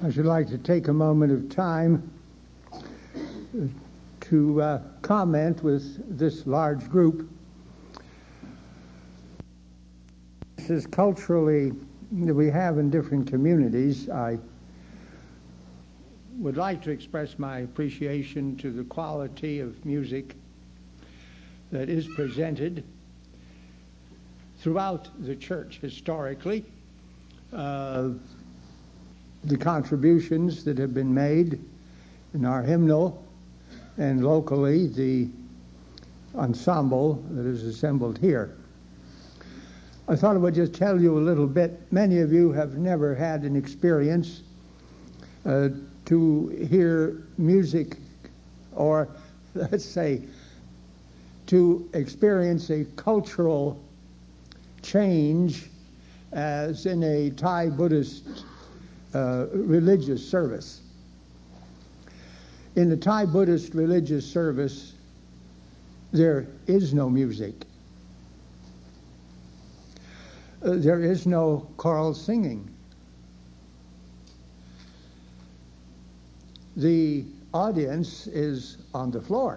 I should like to take a moment of time to comment with this large group. This is culturally that we have in different communities. I would like to express my appreciation to the quality of music that is presented throughout the church historically. The contributions that have been made in our hymnal and locally the ensemble that is assembled here. I thought I would just tell you a little bit. Many of you have never had an experience to hear music, or let's say to experience a cultural change as in a Thai Buddhist religious service. In the Thai Buddhist religious service, there is no music. There is no choral singing. The audience is on the floor.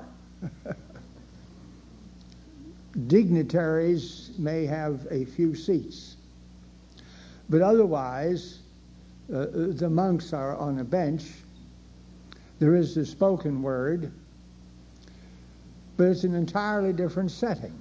Dignitaries may have a few seats, but otherwise the monks are on a bench. There is the spoken word, but it's an entirely different setting.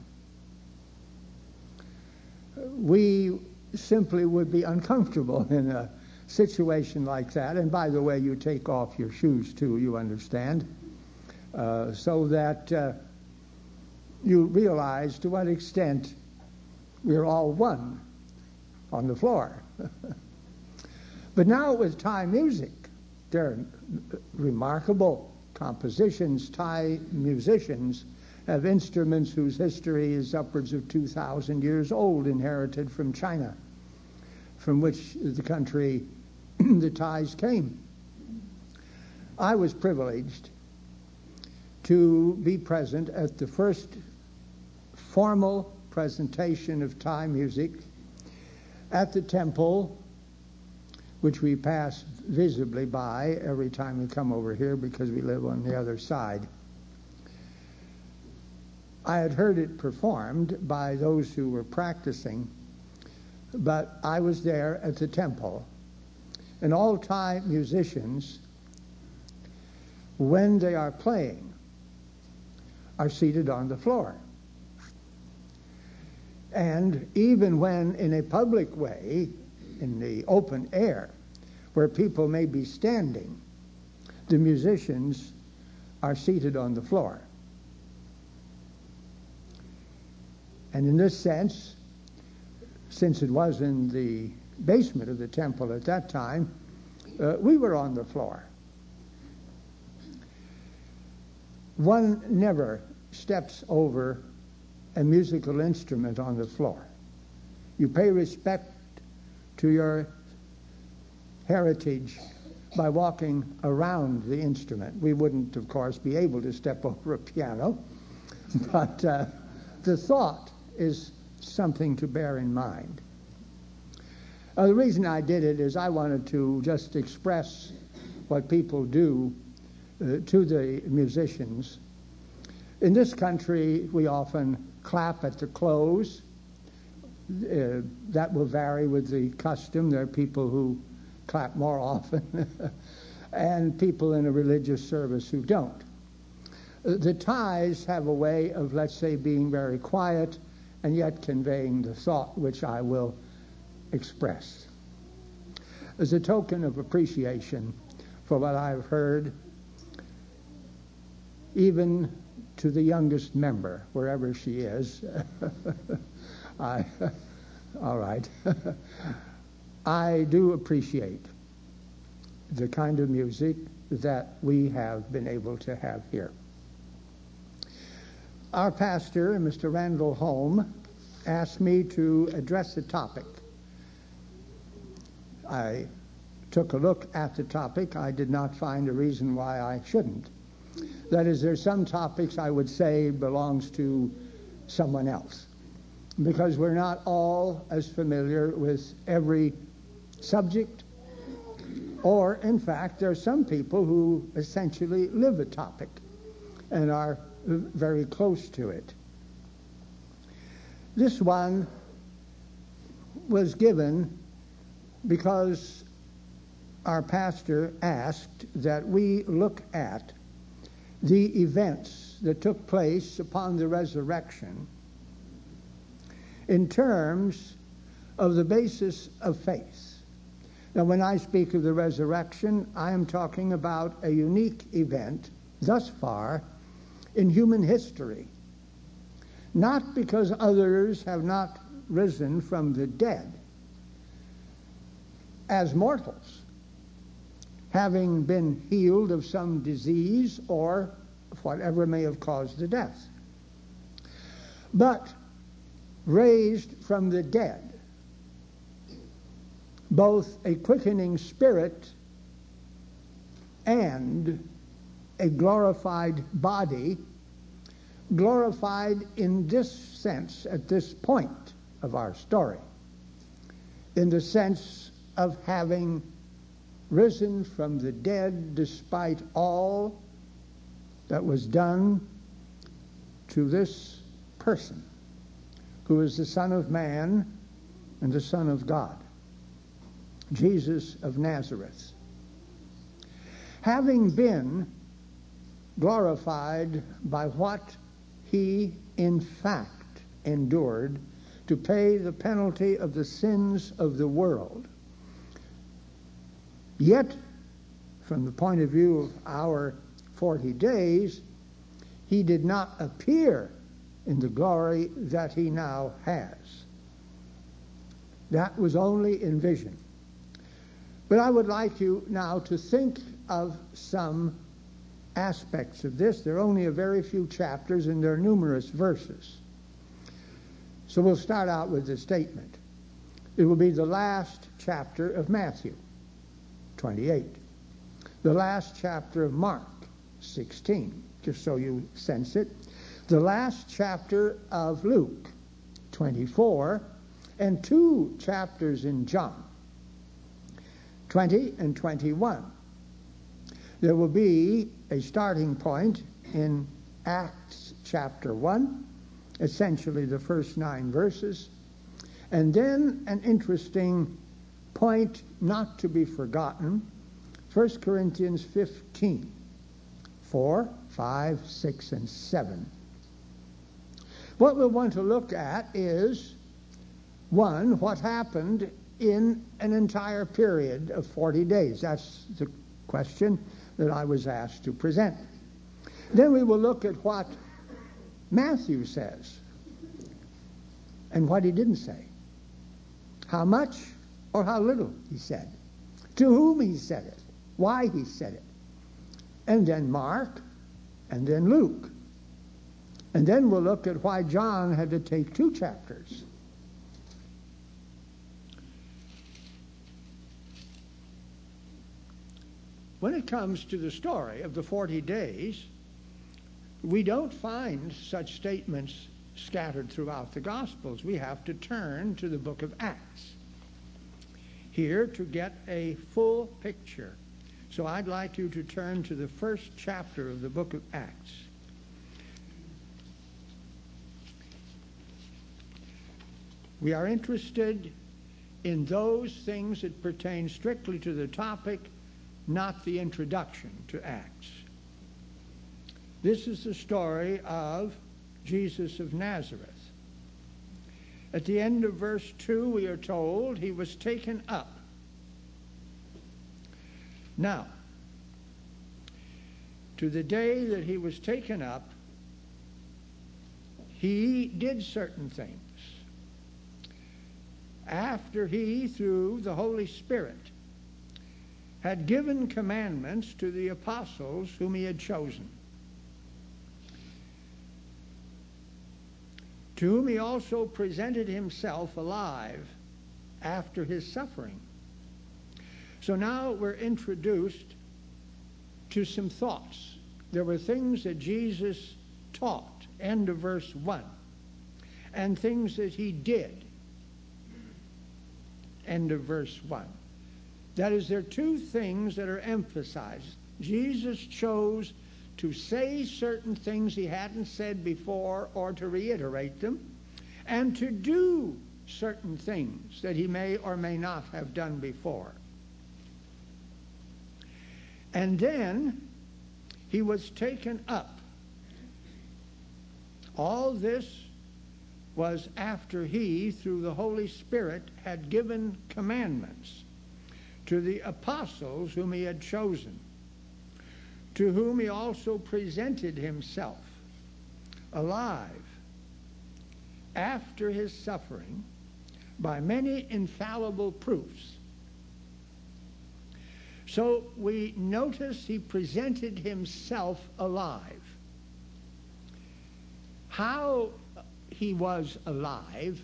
We simply would be uncomfortable in a situation like that. And by the way, you take off your shoes too, you understand, so that you realize to what extent we're all one on the floor. But now with Thai music, there are remarkable compositions. Thai musicians have instruments whose history is upwards of 2,000 years old, inherited from China, from which the country the Thais came. I was privileged to be present at the first formal presentation of Thai music at the temple, which we pass visibly by every time we come over here because we live on the other side. I had heard it performed by those who were practicing, but I was there at the temple. And all Thai musicians, when they are playing, are seated on the floor. And even when in a public way, in the open air, where people may be standing, the musicians are seated on the floor. And in this sense, since it was in the basement of the temple at that time, we were on the floor. One never steps over a musical instrument on the floor. You pay respect to your heritage by walking around the instrument. We wouldn't, of course, be able to step over a piano, but the thought is something to bear in mind. The reason I did it is I wanted to just express what people do to the musicians. In this country, we often clap at the close. That will vary with the custom. There are people who clap more often and people in a religious service who don't. The Thais have a way of, let's say, being very quiet and yet conveying the thought, which I will express. As a token of appreciation for what I've heard, even to the youngest member, wherever she is, all right, I do appreciate the kind of music that we have been able to have here. Our pastor, Mr. Randall Holm, asked me to address a topic. I took a look at the topic. I did not find a reason why I shouldn't. That is, there's some topics I would say belongs to someone else, because we're not all as familiar with every subject Or, in fact, there are some people who essentially live a topic and are very close to it. This one was given because our pastor asked that we look at the events that took place upon the resurrection in terms of the basis of faith. Now, when I speak of the resurrection, I am talking about a unique event thus far in human history. Not because others have not risen from the dead as mortals, having been healed of some disease or whatever may have caused the death, but raised from the dead, both a quickening spirit and a glorified body, glorified in this sense at this point of our story, in the sense of having risen from the dead despite all that was done to this person who is the Son of Man and the Son of God, Jesus of Nazareth. Having been glorified by what he in fact endured to pay the penalty of the sins of the world, yet from the point of view of our 40 days, he did not appear in the glory that he now has. That was only in vision. But I would like you now to think of some aspects of this. There are only a very few chapters and there are numerous verses. So we'll start out with the statement. It will be the last chapter of Matthew, 28. The last chapter of Mark, 16, just so you sense it. The last chapter of Luke, 24, and 2 chapters in John, 20 and 21. There will be a starting point in Acts chapter 1, essentially the first 9 verses, and then an interesting point not to be forgotten, 1 Corinthians 15, 4, 5, 6, and 7. What we'll want to look at is, 1, what happened in an entire period of 40 days. That's the question that I was asked to present. Then we will look at what Matthew says and what he didn't say. How much or how little he said. To whom he said it. Why he said it. And then Mark, and then Luke. And then we'll look at why John had to take 2 chapters. When it comes to the story of the 40 days, we don't find such statements scattered throughout the Gospels. We have to turn to the book of Acts here to get a full picture. So I'd like you to turn to the first chapter of the book of Acts. We are interested in those things that pertain strictly to the topic, not the introduction to Acts. This is the story of Jesus of Nazareth. At the end of verse 2, we are told he was taken up. Now, to the day that he was taken up, he did certain things. After he, through the Holy Spirit, had given commandments to the apostles whom he had chosen, to whom he also presented himself alive after his suffering. So now we're introduced to some thoughts. There were things that Jesus taught, end of verse 1, and things that he did, end of verse 1. That is, there are two things that are emphasized. Jesus chose to say certain things he hadn't said before or to reiterate them, and to do certain things that he may or may not have done before. And then he was taken up. All this was after he, through the Holy Spirit, had given commandments to the apostles whom he had chosen, to whom he also presented himself alive after his suffering by many infallible proofs. So we notice he presented himself alive. How he was alive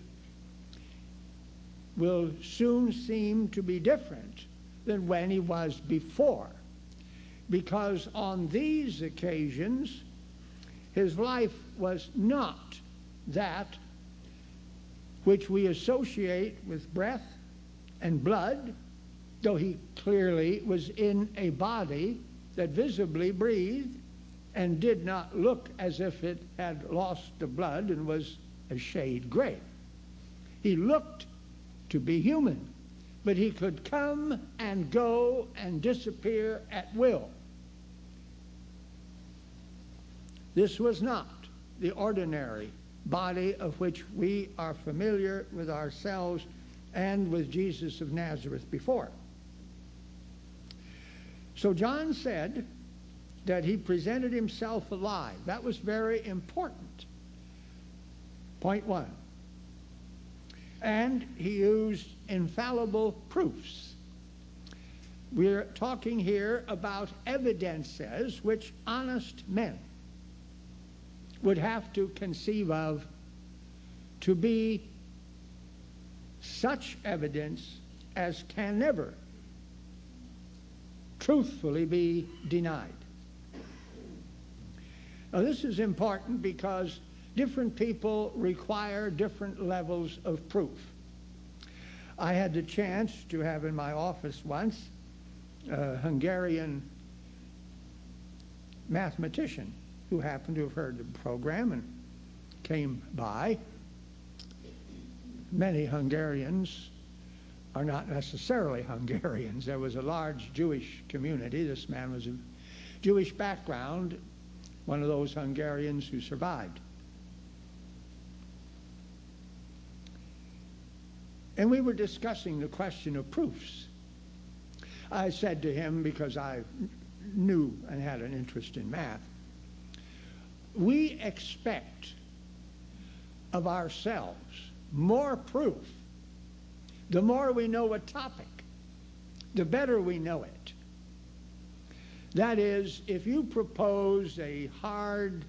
will soon seem to be different than when he was before, because on these occasions his life was not that which we associate with breath and blood, though he clearly was in a body that visibly breathed and did not look as if it had lost the blood and was a shade gray. He looked to be human, but he could come and go and disappear at will. This was not the ordinary body of which we are familiar with ourselves and with Jesus of Nazareth before. So John said that he presented himself alive. That was very important. Point one. And he used infallible proofs. We're talking here about evidences which honest men would have to conceive of to be such evidence as can never truthfully be denied. Now, this is important because different people require different levels of proof. I had the chance to have in my office once a Hungarian mathematician who happened to have heard the program and came by. Many Hungarians are not necessarily Hungarians. There was a large Jewish community. This man was of Jewish background, one of those Hungarians who survived. And we were discussing the question of proofs. I said to him, because I knew and had an interest in math, we expect of ourselves more proof. The more we know a topic, the better we know it. That is, if you propose a hard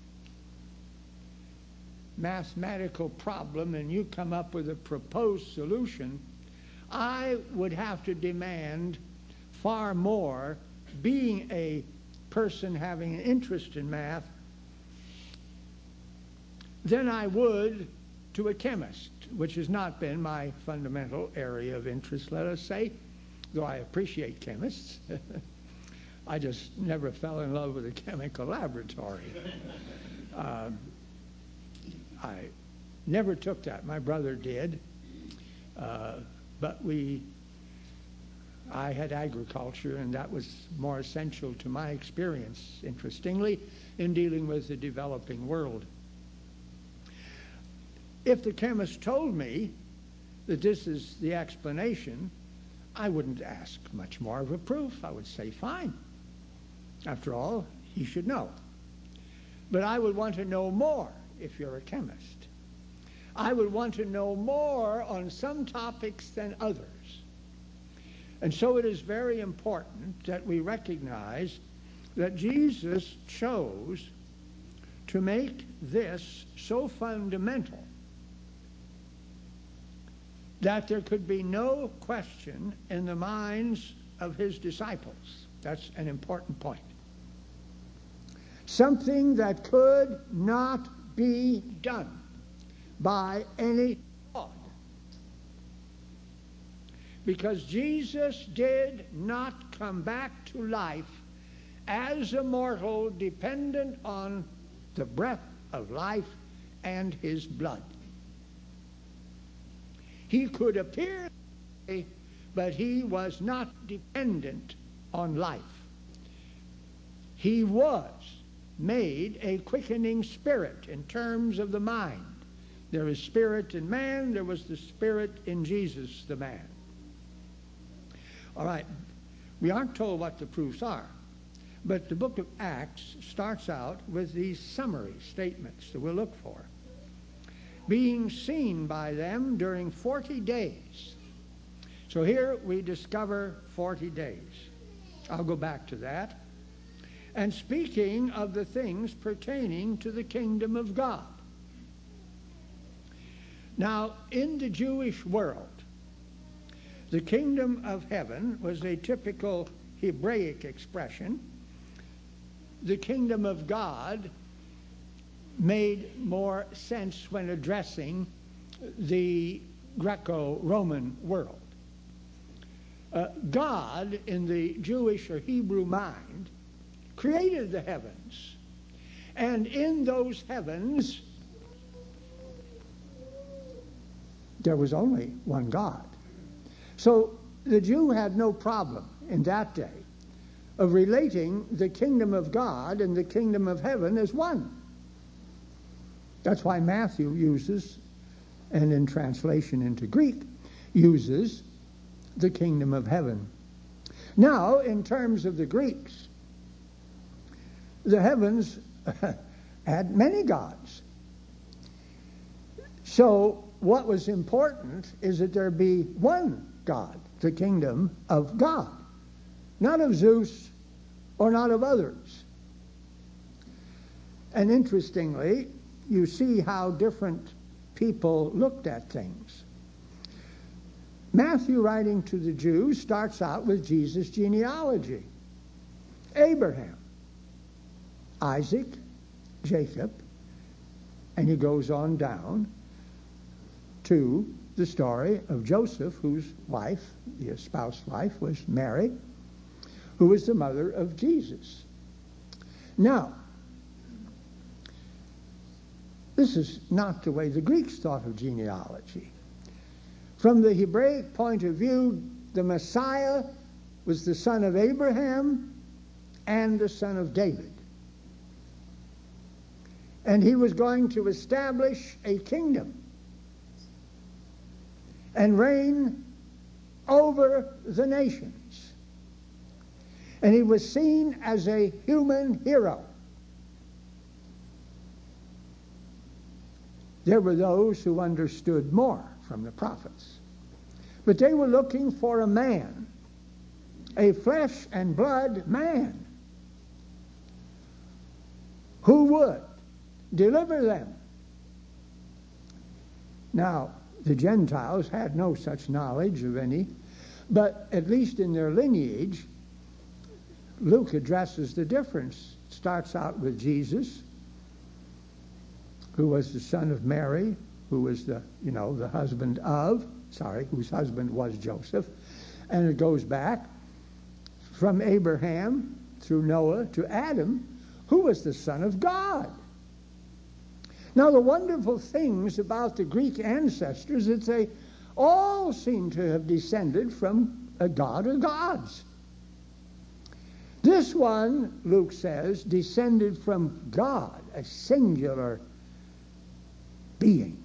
mathematical problem and you come up with a proposed solution, I would have to demand far more, being a person having an interest in math, than I would to a chemist, which has not been my fundamental area of interest, let us say, though I appreciate chemists. I just never fell in love with a chemical laboratory. I never took that. My brother did. But I had agriculture, and that was more essential to my experience, interestingly, in dealing with the developing world. If the chemist told me that this is the explanation, I wouldn't ask much more of a proof. I would say, fine. After all, he should know. But I would want to know more if you're a chemist. I would want to know more on some topics than others. And so it is very important that we recognize that Jesus chose to make this so fundamental that there could be no question in the minds of his disciples. That's an important point. Something that could not be done by any fraud. because Jesus did not come back to life as a mortal dependent on the breath of life and his blood. He could appear, but he was not dependent on life. He was made a quickening spirit in terms of the mind. There is spirit in man, there was the spirit in Jesus, the man. All right, we aren't told what the proofs are, but the book of Acts starts out with these summary statements that we'll look for. Being seen by them during 40 days. So here we discover 40 days. I'll go back to that. And speaking of the things pertaining to the kingdom of God. Now, in the Jewish world, the kingdom of heaven was a typical Hebraic expression. The kingdom of God made more sense when addressing the Greco-Roman world. God, in the Jewish or Hebrew mind, created the heavens. And in those heavens, there was only one God. So the Jew had no problem in that day of relating the kingdom of God and the kingdom of heaven as one. That's why Matthew uses, and in translation into Greek, uses the kingdom of heaven. Now, in terms of the Greeks, the heavens had many gods. So what was important is that there be one God, the kingdom of God, not of Zeus or not of others. And interestingly, you see how different people looked at things. Matthew, writing to the Jews, starts out with Jesus' genealogy. Abraham, Isaac, Jacob, and he goes on down to the story of Joseph, whose wife, the espoused wife, was Mary, who was the mother of Jesus. Now, this is not the way the Greeks thought of genealogy. From the Hebraic point of view, the Messiah was the son of Abraham and the son of David. And he was going to establish a kingdom and reign over the nations. And he was seen as a human hero. There were those who understood more from the prophets. But they were looking for a man, a flesh and blood man, who would deliver them. Now, the Gentiles had no such knowledge of any, but at least in their lineage, Luke addresses the difference. It starts out with Jesus, who was the son of Mary, who was the husband of, whose husband was Joseph. And it goes back from Abraham through Noah to Adam, who was the son of God. Now, the wonderful things about the Greek ancestors is they all seem to have descended from a god or gods. This one, Luke says, descended from God, a singular being.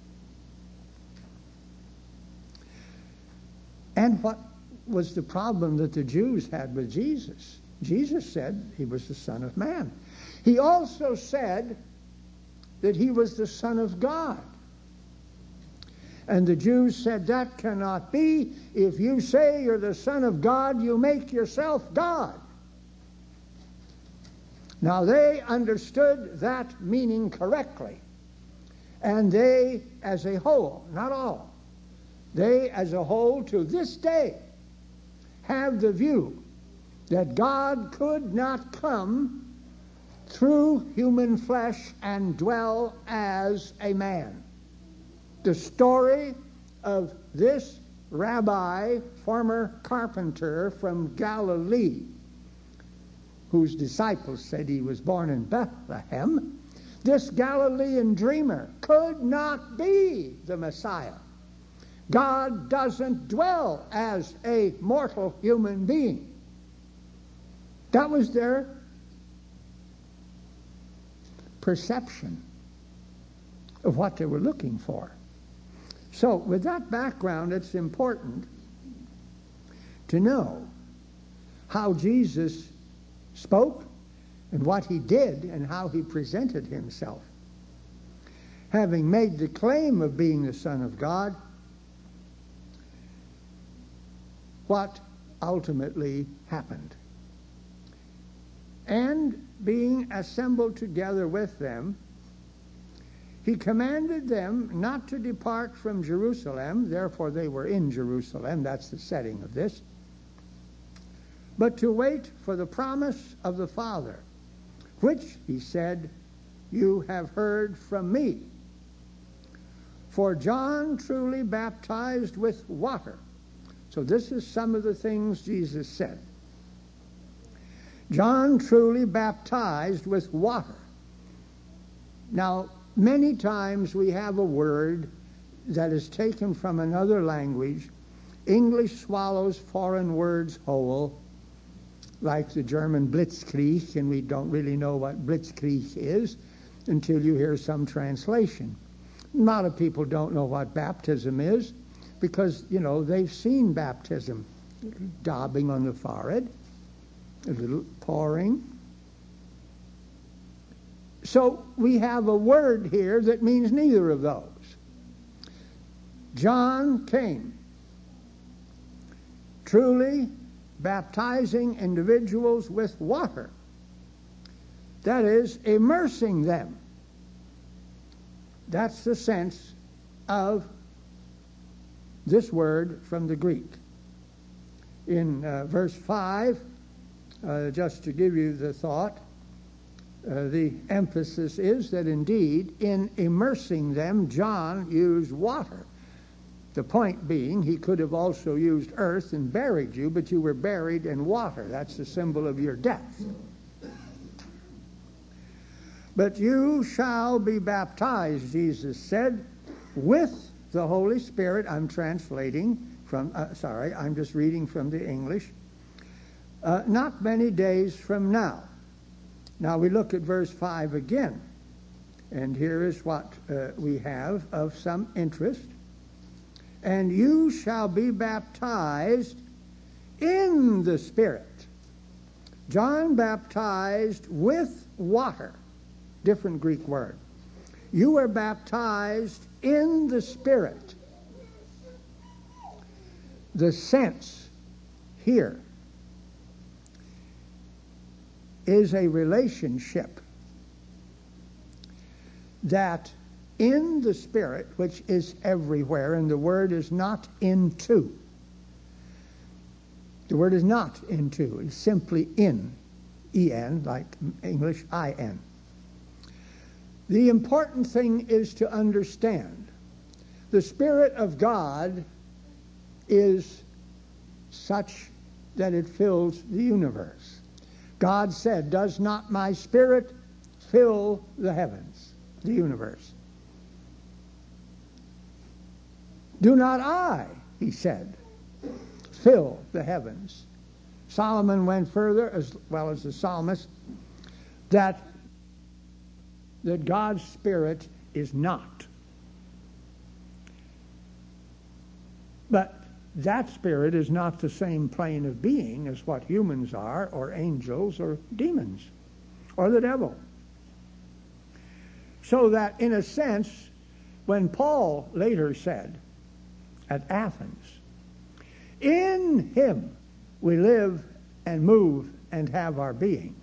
And what was the problem that the Jews had with Jesus? Jesus said he was the Son of Man. He also said that he was the Son of God. And the Jews said, that cannot be. If you say you're the Son of God, you make yourself God. Now, they understood that meaning correctly. And they, as a whole, not all, they, as a whole, to this day, have the view that God could not come through human flesh and dwell as a man. The story of this rabbi, former carpenter from Galilee, whose disciples said he was born in Bethlehem, this Galilean dreamer could not be the Messiah. God doesn't dwell as a mortal human being. That was their perception of what they were looking for. So, with that background, it's important to know how Jesus spoke and what he did and how he presented himself. Having made the claim of being the Son of God, what ultimately happened? And being assembled together with them, he commanded them not to depart from Jerusalem, therefore they were in Jerusalem, that's the setting of this, but to wait for the promise of the Father, which, he said, you have heard from me. For John truly baptized with water. So this is some of the things Jesus said. John truly baptized with water. Now, many times we have a word that is taken from another language. English swallows foreign words whole, like the German Blitzkrieg, and we don't really know what Blitzkrieg is until you hear some translation. A lot of people don't know what baptism is because, they've seen baptism. Daubing on the forehead, a little pouring. So we have a word here that means neither of those. John came truly baptizing individuals with water. That is, immersing them. That's the sense of this word from the Greek. In verse 5, just to give you the thought, the emphasis is that indeed in immersing them, John used water. The point being, he could have also used earth and buried you, but you were buried in water. That's the symbol of your death. But you shall be baptized, Jesus said, with the Holy Spirit. I'm translating from, I'm just reading from the English. Not many days from now. Now we look at verse 5 again. And here is what we have of some interest. And you shall be baptized in the Spirit. John baptized with water. Different Greek word. You are baptized in the Spirit. The sense here is a relationship that in the Spirit, which is everywhere, and the word is not into. The word is not into. It's simply in, E-N, like English I-N. The important thing is to understand the Spirit of God is such that it fills the universe. God said, does not my Spirit fill the heavens, the universe? Do not I, he said, fill the heavens? Solomon went further, as well as the psalmist, that God's Spirit is not. But that Spirit is not the same plane of being as what humans are, or angels, or demons, or the devil. So that, in a sense, when Paul later said at Athens, in him we live and move and have our being,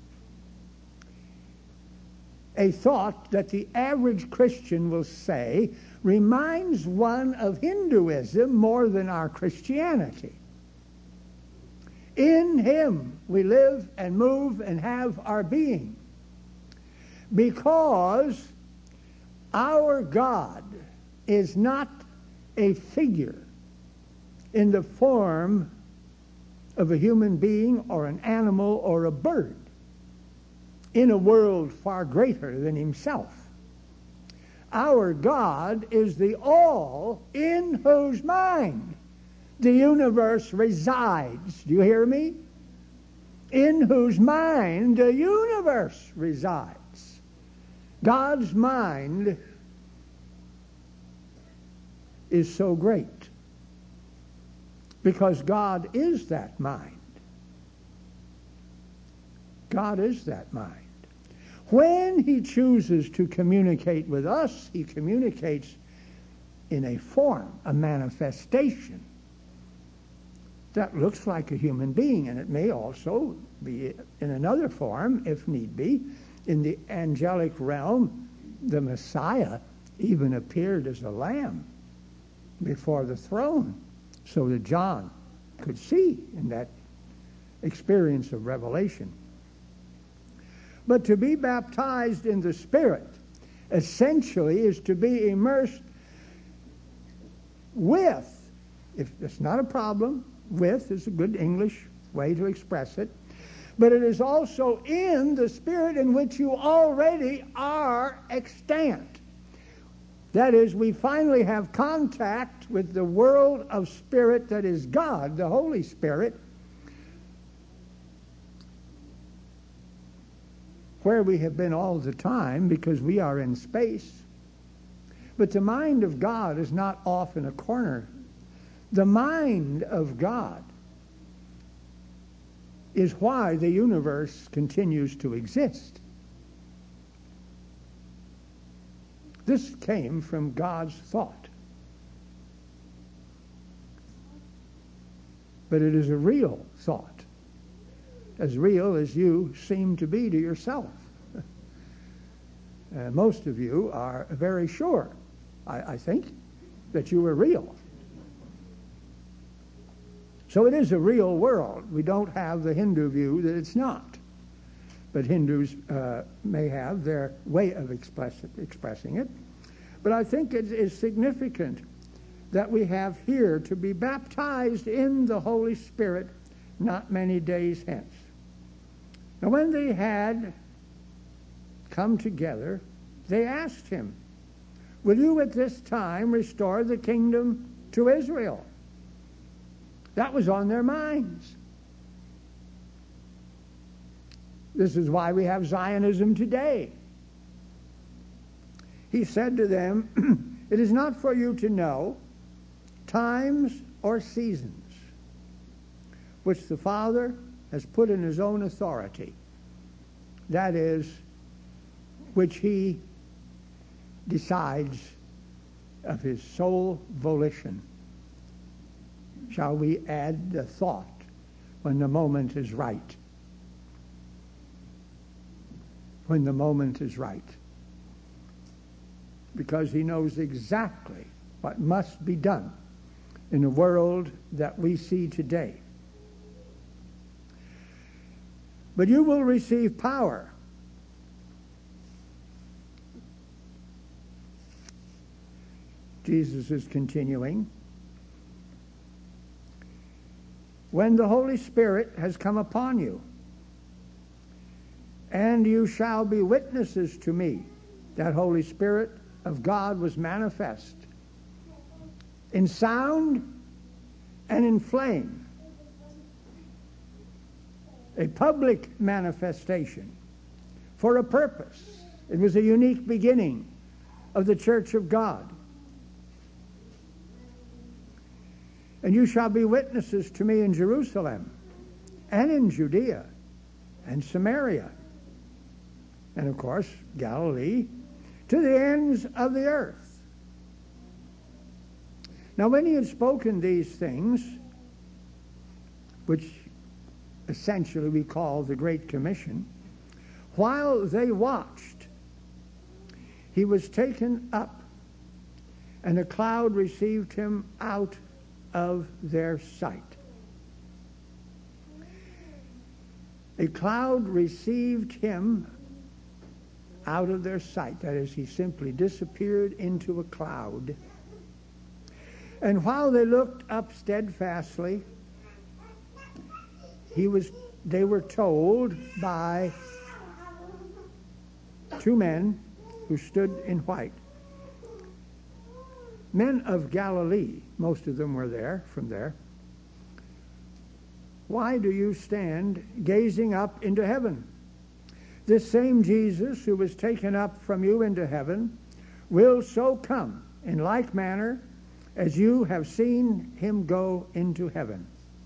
a thought that the average Christian will say reminds one of Hinduism more than our Christianity. In him we live and move and have our being. Because our God is not a figure in the form of a human being or an animal or a bird in a world far greater than himself. Our God is the all in whose mind the universe resides. Do you hear me? In whose mind the universe resides. God's mind is so great because God is that mind. God is that mind. When he chooses to communicate with us, he communicates in a form, a manifestation that looks like a human being, and it may also be in another form, if need be. In the angelic realm, the Messiah even appeared as a lamb before the throne, so that John could see in that experience of revelation. But to be baptized in the Spirit essentially is to be immersed with, if it's not a problem, with is a good English way to express it, but it is also in the Spirit in which you already are extant. That is, we finally have contact with the world of spirit that is God, the Holy Spirit, where we have been all the time because we are in space. But the mind of God is not off in a corner. The mind of God is why the universe continues to exist. This came from God's thought. But it is a real thought, as real as you seem to be to yourself. Most of you are very sure, I think, that you are real. So it is a real world. We don't have the Hindu view that it's not. But Hindus may have their way of expressing it. But I think it is significant that we have here to be baptized in the Holy Spirit not many days hence. Now, when they had come together, they asked him, "Will you at this time restore the kingdom to Israel?" That was on their minds. This is why we have Zionism today. He said to them, "It is not for you to know times or seasons which the Father has put in his own authority. That is, which he decides of his sole volition. Shall we add the thought when the moment is right? When the moment is right. Because he knows exactly what must be done in the world that we see today. But you will receive power Jesus is continuing. When the Holy Spirit has come upon you, and you shall be witnesses to me. That Holy Spirit of God was manifest in sound and in flame. A public manifestation for a purpose. It was a unique beginning of the Church of God. And you shall be witnesses to me in Jerusalem and in Judea and Samaria and, of course, Galilee, to the ends of the earth. Now, when he had spoken these things, which essentially we call the Great Commission, while they watched, he was taken up, and a cloud received him out of their sight. A cloud received him out of their sight. That is, he simply disappeared into a cloud. And while they looked up steadfastly, they were told by two men who stood in white, men of Galilee, most of them were there, from there. Why do you stand gazing up into heaven? This same Jesus who was taken up from you into heaven will so come in like manner as you have seen him go into heaven.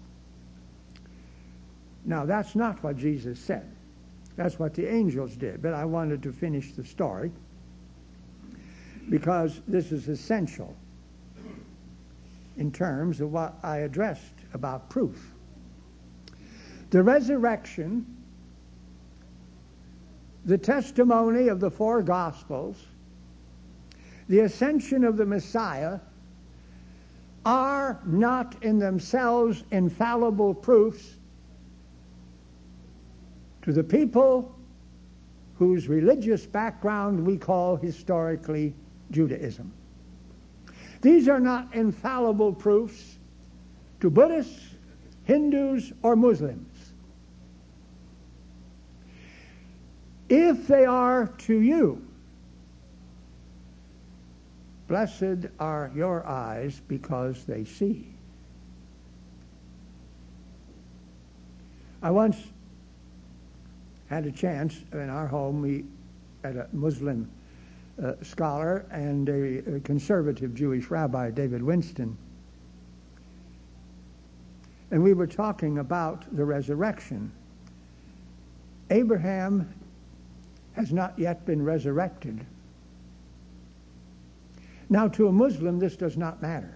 Now, that's not what Jesus said. That's what the angels did. But I wanted to finish the story because this is essential in terms of what I addressed about proof. The resurrection, the testimony of the four Gospels, the ascension of the Messiah are not in themselves infallible proofs to the people whose religious background we call historically Judaism. These are not infallible proofs to Buddhists, Hindus, or Muslims. If they are to you, blessed are your eyes because they see. I once had a chance in our home. We had a Muslim scholar and a conservative Jewish rabbi, David Winston. And we were talking about the resurrection. Abraham has not yet been resurrected. Now, to a Muslim, this does not matter,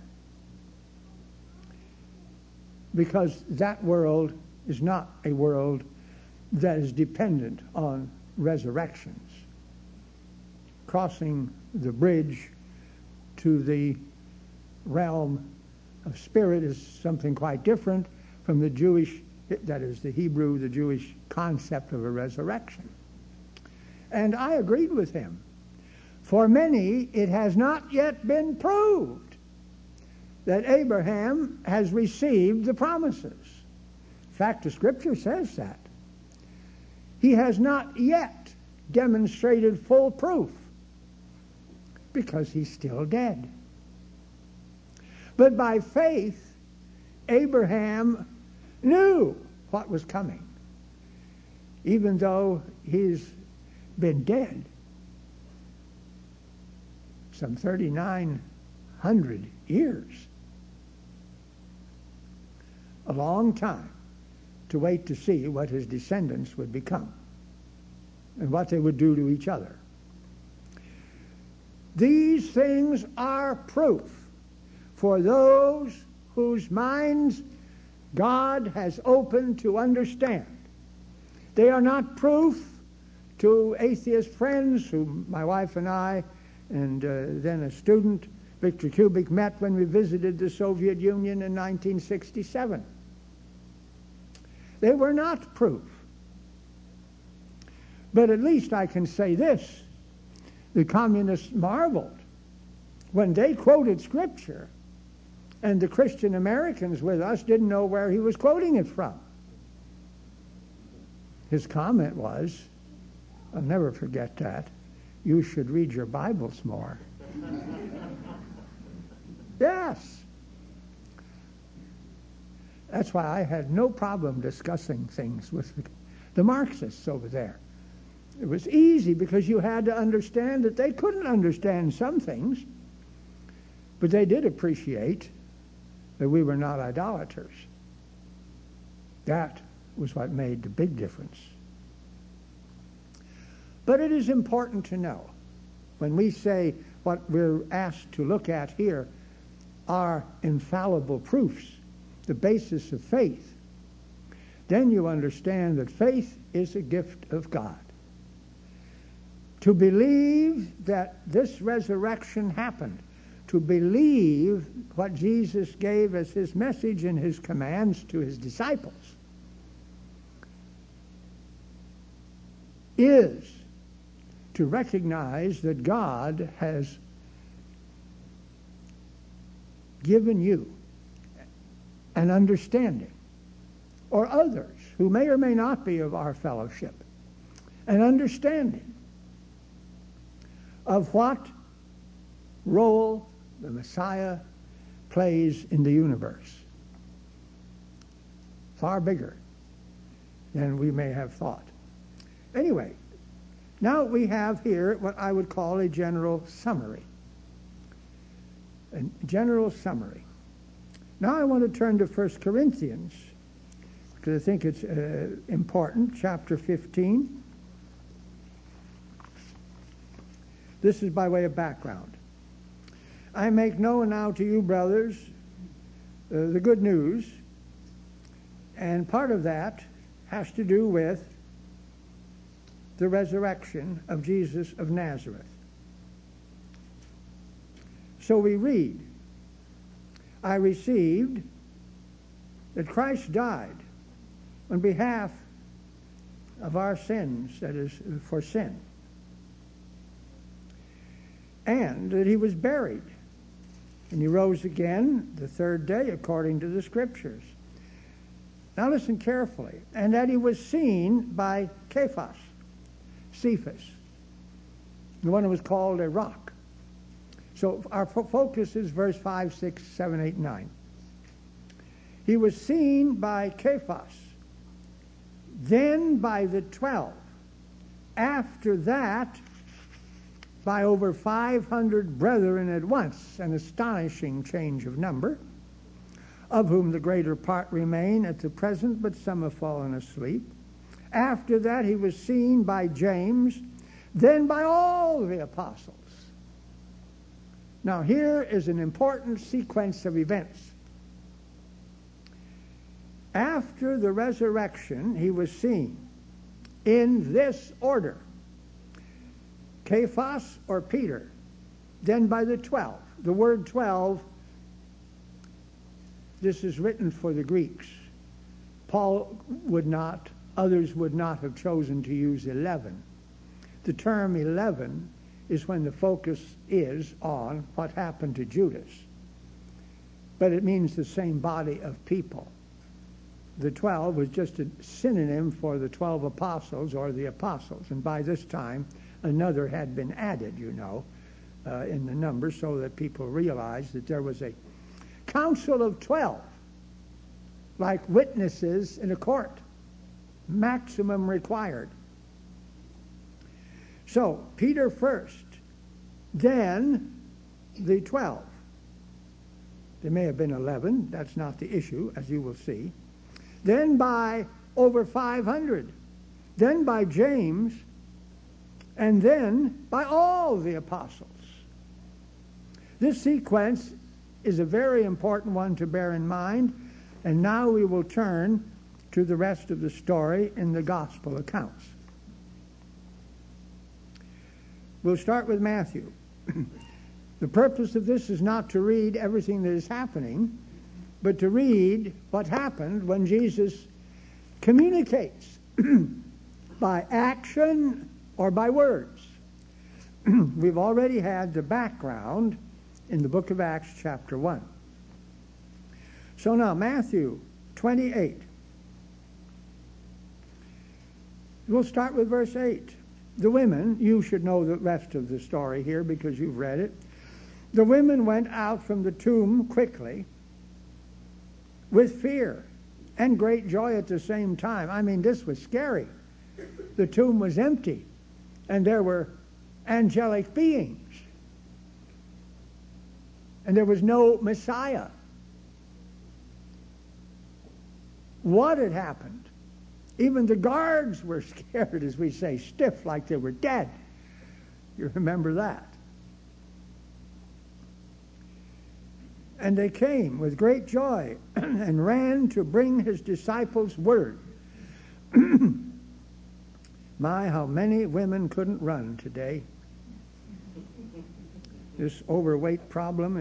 because that world is not a world that is dependent on resurrections. Crossing the bridge to the realm of spirit is something quite different from the Jewish, that is the Hebrew, the Jewish concept of a resurrection. And I agreed with him. For many, it has not yet been proved that Abraham has received the promises. In fact, the Scripture says that. He has not yet demonstrated full proof because he's still dead. But by faith, Abraham knew what was coming, even though he's been dead some 3,900 years. A long time to wait to see what his descendants would become and what they would do to each other. These things are proof for those whose minds God has opened to understand. They are not proof to atheist friends who my wife and I and then a student, Victor Kubik, met when we visited the Soviet Union in 1967. They were not proof. But at least I can say this. The communists marveled when they quoted Scripture, and the Christian Americans with us didn't know where he was quoting it from. His comment was, I'll never forget that, you should read your Bibles more. Yes. That's why I had no problem discussing things with the Marxists over there. It was easy because you had to understand that they couldn't understand some things, but they did appreciate that we were not idolaters. That was what made the big difference. But it is important to know, when we say what we're asked to look at here are infallible proofs, the basis of faith, then you understand that faith is a gift of God. To believe that this resurrection happened, to believe what Jesus gave as his message and his commands to his disciples, is to recognize that God has given you an understanding, or others who may or may not be of our fellowship, an understanding of what role the Messiah plays in the universe. Far bigger than we may have thought. Anyway, now we have here what I would call a general summary. A general summary. Now I want to turn to 1 Corinthians, because I think it's important, chapter 15. This is by way of background. I make known now to you, brothers, the good news, and part of that has to do with the resurrection of Jesus of Nazareth. So we read, I received that Christ died on behalf of our sins, that is, for sin, and that he was buried, and he rose again the third day according to the Scriptures. Now listen carefully. And that he was seen by Cephas, the one who was called a rock. So our focus is verse 5, 6, 7, 8, 9. He was seen by Cephas, then by the 12. After that, by over 500 brethren at once, an astonishing change of number, of whom the greater part remain at the present, but some have fallen asleep. After that he was seen by James, then by all the apostles. Now here is an important sequence of events. After the resurrection, he was seen in this order: Cephas, or Peter, then by the 12. The word 12, this is written for the Greeks. Paul would not, others would not have chosen to use 11. The term 11 is when the focus is on what happened to Judas. But it means the same body of people. The 12 was just a synonym for the 12 apostles, or the apostles. And by this time, another had been added, in the number, so that people realized that there was a council of 12, like witnesses in a court, maximum required. So, Peter first, then the 12. There may have been 11, that's not the issue, as you will see. Then by over 500, then by James, and then by all the apostles. This sequence is a very important one to bear in mind, and now we will turn to the rest of the story in the gospel accounts. We'll start with Matthew. The purpose of this is not to read everything that is happening, but to read what happened when Jesus communicates by action or by words. We've already had the background in the book of Acts chapter 1. So now, Matthew 28. We'll start with verse 8. The women, you should know the rest of the story here because you've read it. The women went out from the tomb quickly with fear and great joy at the same time. I mean, this was scary. The tomb was empty, and there were angelic beings. And there was no Messiah. What had happened? Even the guards were scared, as we say, stiff, like they were dead. You remember that. And they came with great joy and ran to bring his disciples word. My, how many women couldn't run today. This overweight problem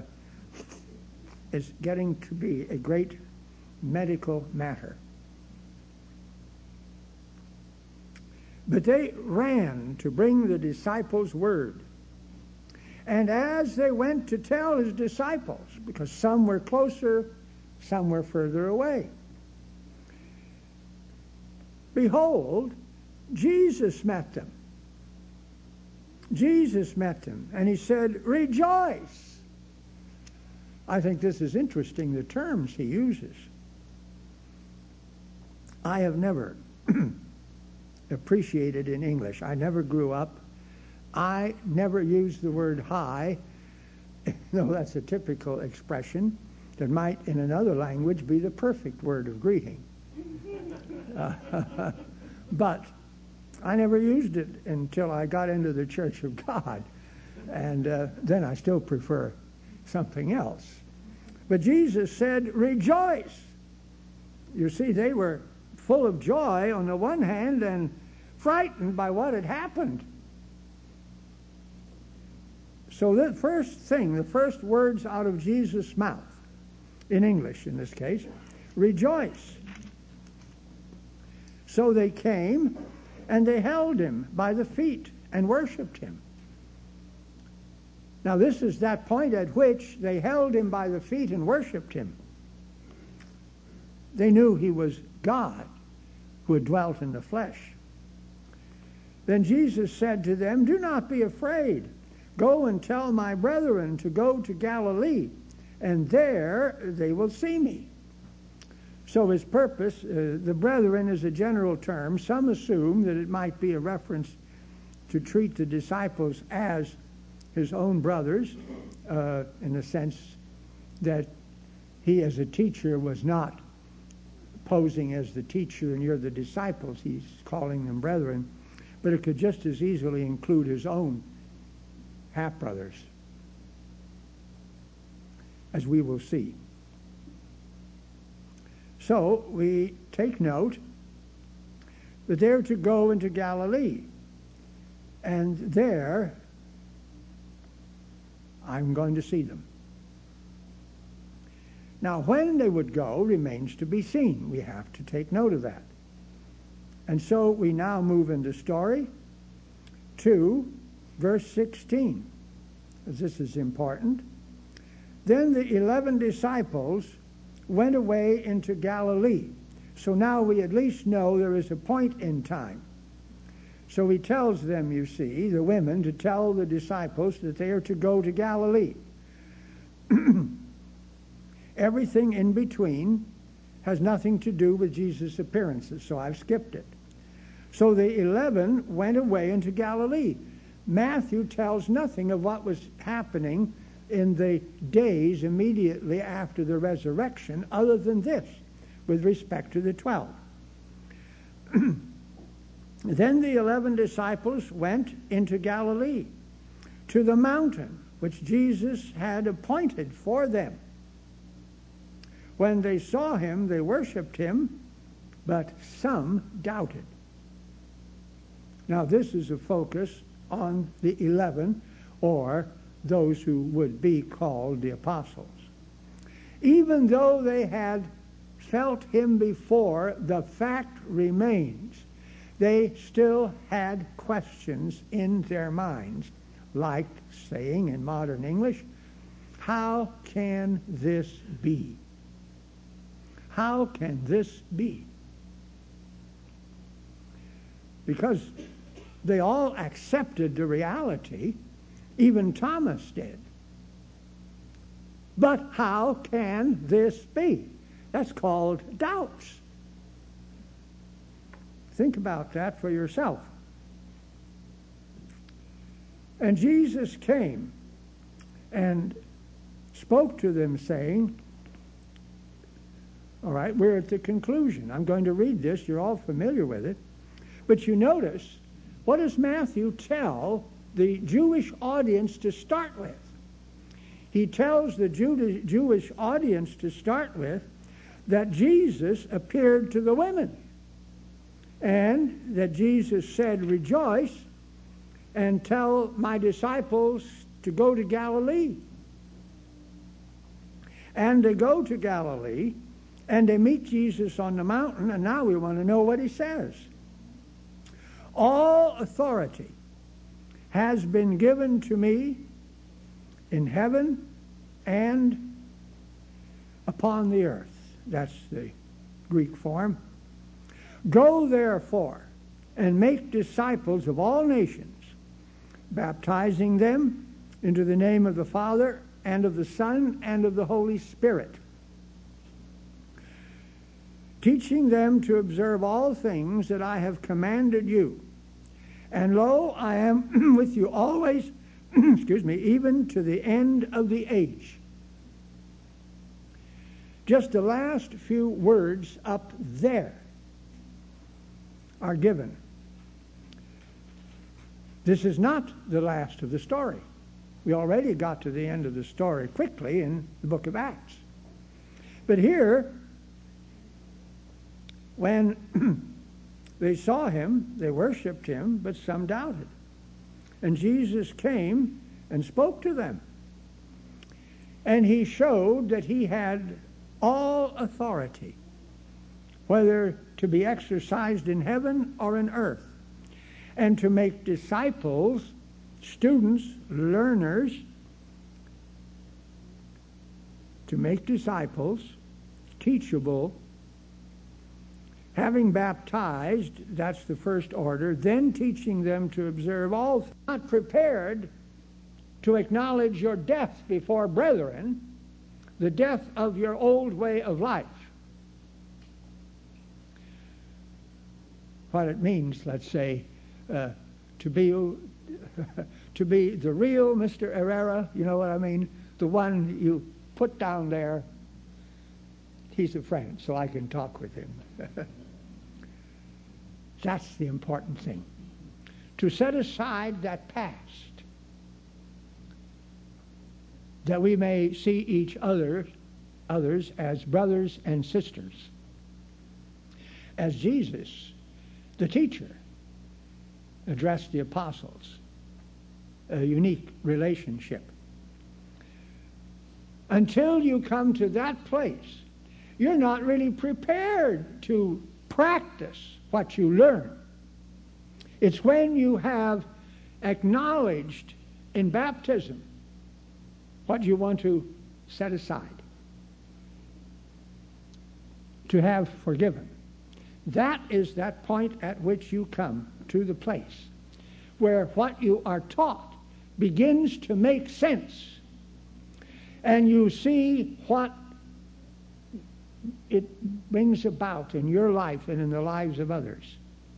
is getting to be a great medical matter. But they ran to bring the disciples word. And as they went to tell his disciples, because some were closer, some were further away, behold, Jesus met them. Jesus met them, and he said, rejoice. I think this is interesting, the terms he uses. I have never appreciated in English. I never grew up. I never used the word hi, though that's a typical expression that might in another language be the perfect word of greeting. But I never used it until I got into the Church of God. And then I still prefer something else. But Jesus said, rejoice. You see, they were full of joy on the one hand and frightened by what had happened. So the first thing, the first words out of Jesus' mouth, in English in this case, rejoice. So they came and they held him by the feet and worshipped him. Now this is that point at which they held him by the feet and worshipped him. They knew he was God who had dwelt in the flesh. Then Jesus said to them, do not be afraid. Go and tell my brethren to go to Galilee, and there they will see me. So his purpose, the brethren is a general term. Some assume that it might be a reference to treat the disciples as his own brothers, in the sense that he as a teacher was not posing as the teacher and you're the disciples. He's calling them brethren. But it could just as easily include his own half-brothers, as we will see. So we take note that they're to go into Galilee, and there I'm going to see them. Now, when they would go remains to be seen. We have to take note of that. And so we now move into story to verse 16, as this is important. Then the 11 disciples went away into Galilee. So now we at least know there is a point in time. So he tells them, you see, the women, to tell the disciples that they are to go to Galilee. Everything in between has nothing to do with Jesus' appearances, so I've skipped it. So the 11 went away into Galilee. Matthew tells nothing of what was happening in the days immediately after the resurrection, other than this, with respect to the 12. Then the 11 disciples went into Galilee, to the mountain which Jesus had appointed for them. When they saw him, they worshipped him, but some doubted. Now this is a focus on the 11, or those who would be called the apostles. Even though they had felt him before, the fact remains they still had questions in their minds, like saying in modern English, how can this be? How can this be? Because they all accepted the reality, even Thomas did. But how can this be? That's called doubts. Think about that for yourself. And Jesus came and spoke to them, saying, all right, we're at the conclusion. I'm going to read this. You're all familiar with it. But you notice, what does Matthew tell the Jewish audience to start with? He tells the Jewish audience to start with that Jesus appeared to the women, and that Jesus said, rejoice, and tell my disciples to go to Galilee. And they go to Galilee, and they meet Jesus on the mountain, and now we want to know what he says. All authority has been given to me in heaven and upon the earth. That's the Greek form. Go therefore and make disciples of all nations, baptizing them into the name of the Father and of the Son and of the Holy Spirit, teaching them to observe all things that I have commanded you. And lo, I am with you always, even to the end of the age. Just the last few words up there are given. This is not the last of the story. We already got to the end of the story quickly in the book of Acts. But here, when they saw him, they worshipped him, but some doubted. And Jesus came and spoke to them. And he showed that he had all authority, whether to be exercised in heaven or in earth, and to make disciples, students, learners, to make disciples, teachable, having baptized, that's the first order, then teaching them to observe all, not prepared to acknowledge your death before brethren, the death of your old way of life. What it means, let's say, to be the real Mr. Herrera, you know what I mean? The one you put down there. He's a friend, so I can talk with him. That's the important thing. To set aside that past, that we may see each others as brothers and sisters. As Jesus, the teacher, addressed the apostles, a unique relationship. Until you come to that place, you're not really prepared to practice what you learn. It's when you have acknowledged in baptism what you want to set aside, to have forgiven. That is that point at which you come to the place where what you are taught begins to make sense, and you see what it brings about in your life and in the lives of others.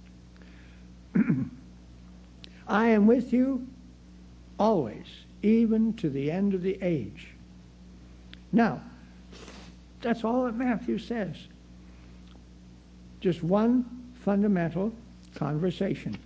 I am with you always, even to the end of the age. Now, that's all that Matthew says. Just one fundamental conversation.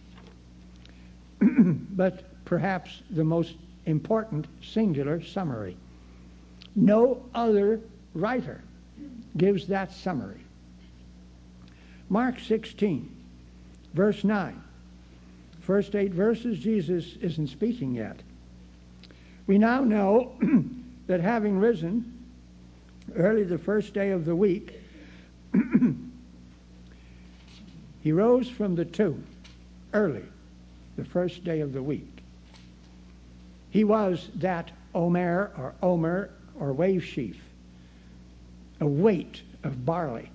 But perhaps the most important singular summary. No other writer gives that summary. Mark 16, verse 9. First 8 verses, Jesus isn't speaking yet. We now know that having risen early the first day of the week, he rose from the tomb early the first day of the week. He was that omer or wave sheaf, a weight of barley.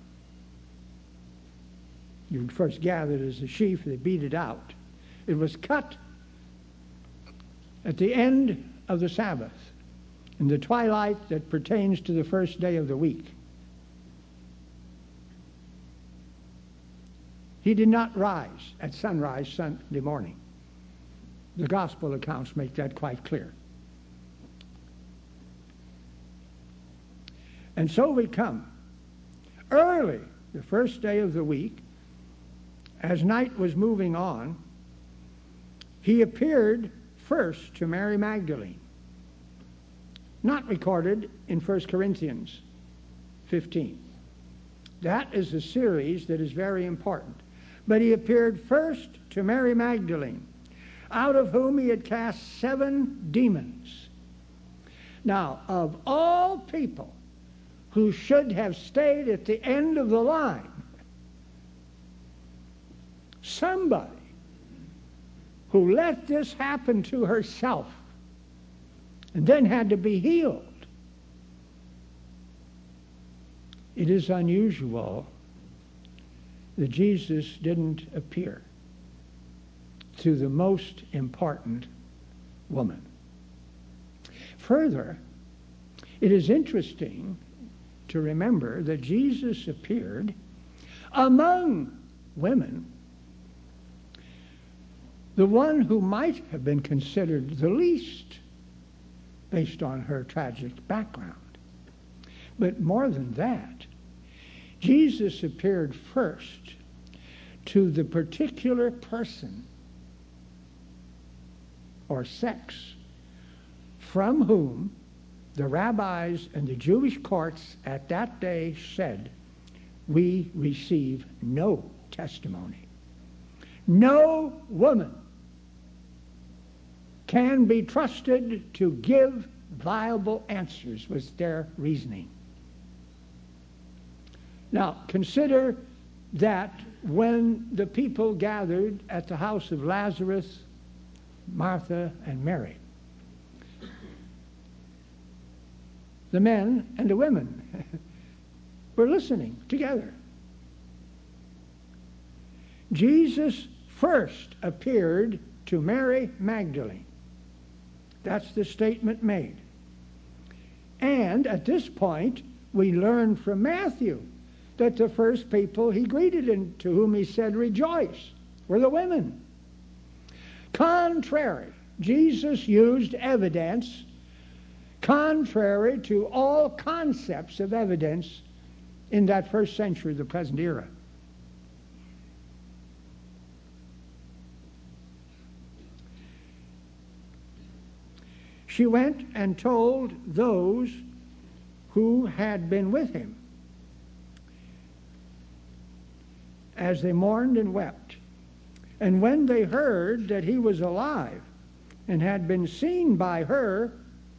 You first gathered as a sheaf, they beat it out. It was cut at the end of the Sabbath, in the twilight that pertains to the first day of the week. He did not rise at sunrise Sunday morning. The gospel accounts make that quite clear. And so we come early, the first day of the week, as night was moving on, he appeared first to Mary Magdalene. Not recorded in 1 Corinthians 15. That is a series that is very important. But he appeared first to Mary Magdalene, out of whom he had cast 7 demons. Now, of all people who should have stayed at the end of the line, somebody who let this happen to herself and then had to be healed. It is unusual that Jesus didn't appear to the most important woman. Further, it is interesting to remember that Jesus appeared among women, the one who might have been considered the least based on her tragic background. But more than that, Jesus appeared first to the particular person or sex from whom the rabbis and the Jewish courts at that day said, we receive no testimony. No woman can be trusted to give viable answers, was their reasoning. Now, consider that when the people gathered at the house of Lazarus, Martha, and Mary, the men and the women were listening together. Jesus first appeared to Mary Magdalene. That's the statement made. And at this point, we learn from Matthew that the first people he greeted and to whom he said, rejoice, were the women. Contrary, Jesus used evidence contrary to all concepts of evidence in that first century, the present era. She went and told those who had been with him as they mourned and wept. And when they heard that he was alive and had been seen by her,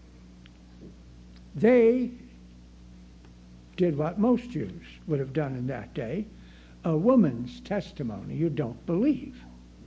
they did what most Jews would have done in that day, a woman's testimony you don't believe.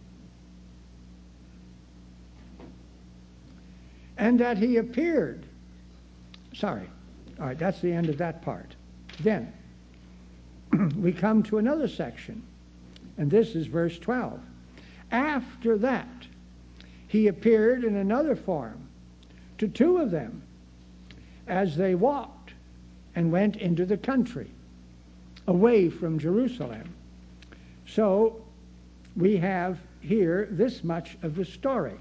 And that he appeared. Sorry. All right, that's the end of that part. Then we come to another section, and this is verse 12. After that, he appeared in another form to two of them as they walked and went into the country, away from Jerusalem. So we have here this much of the story.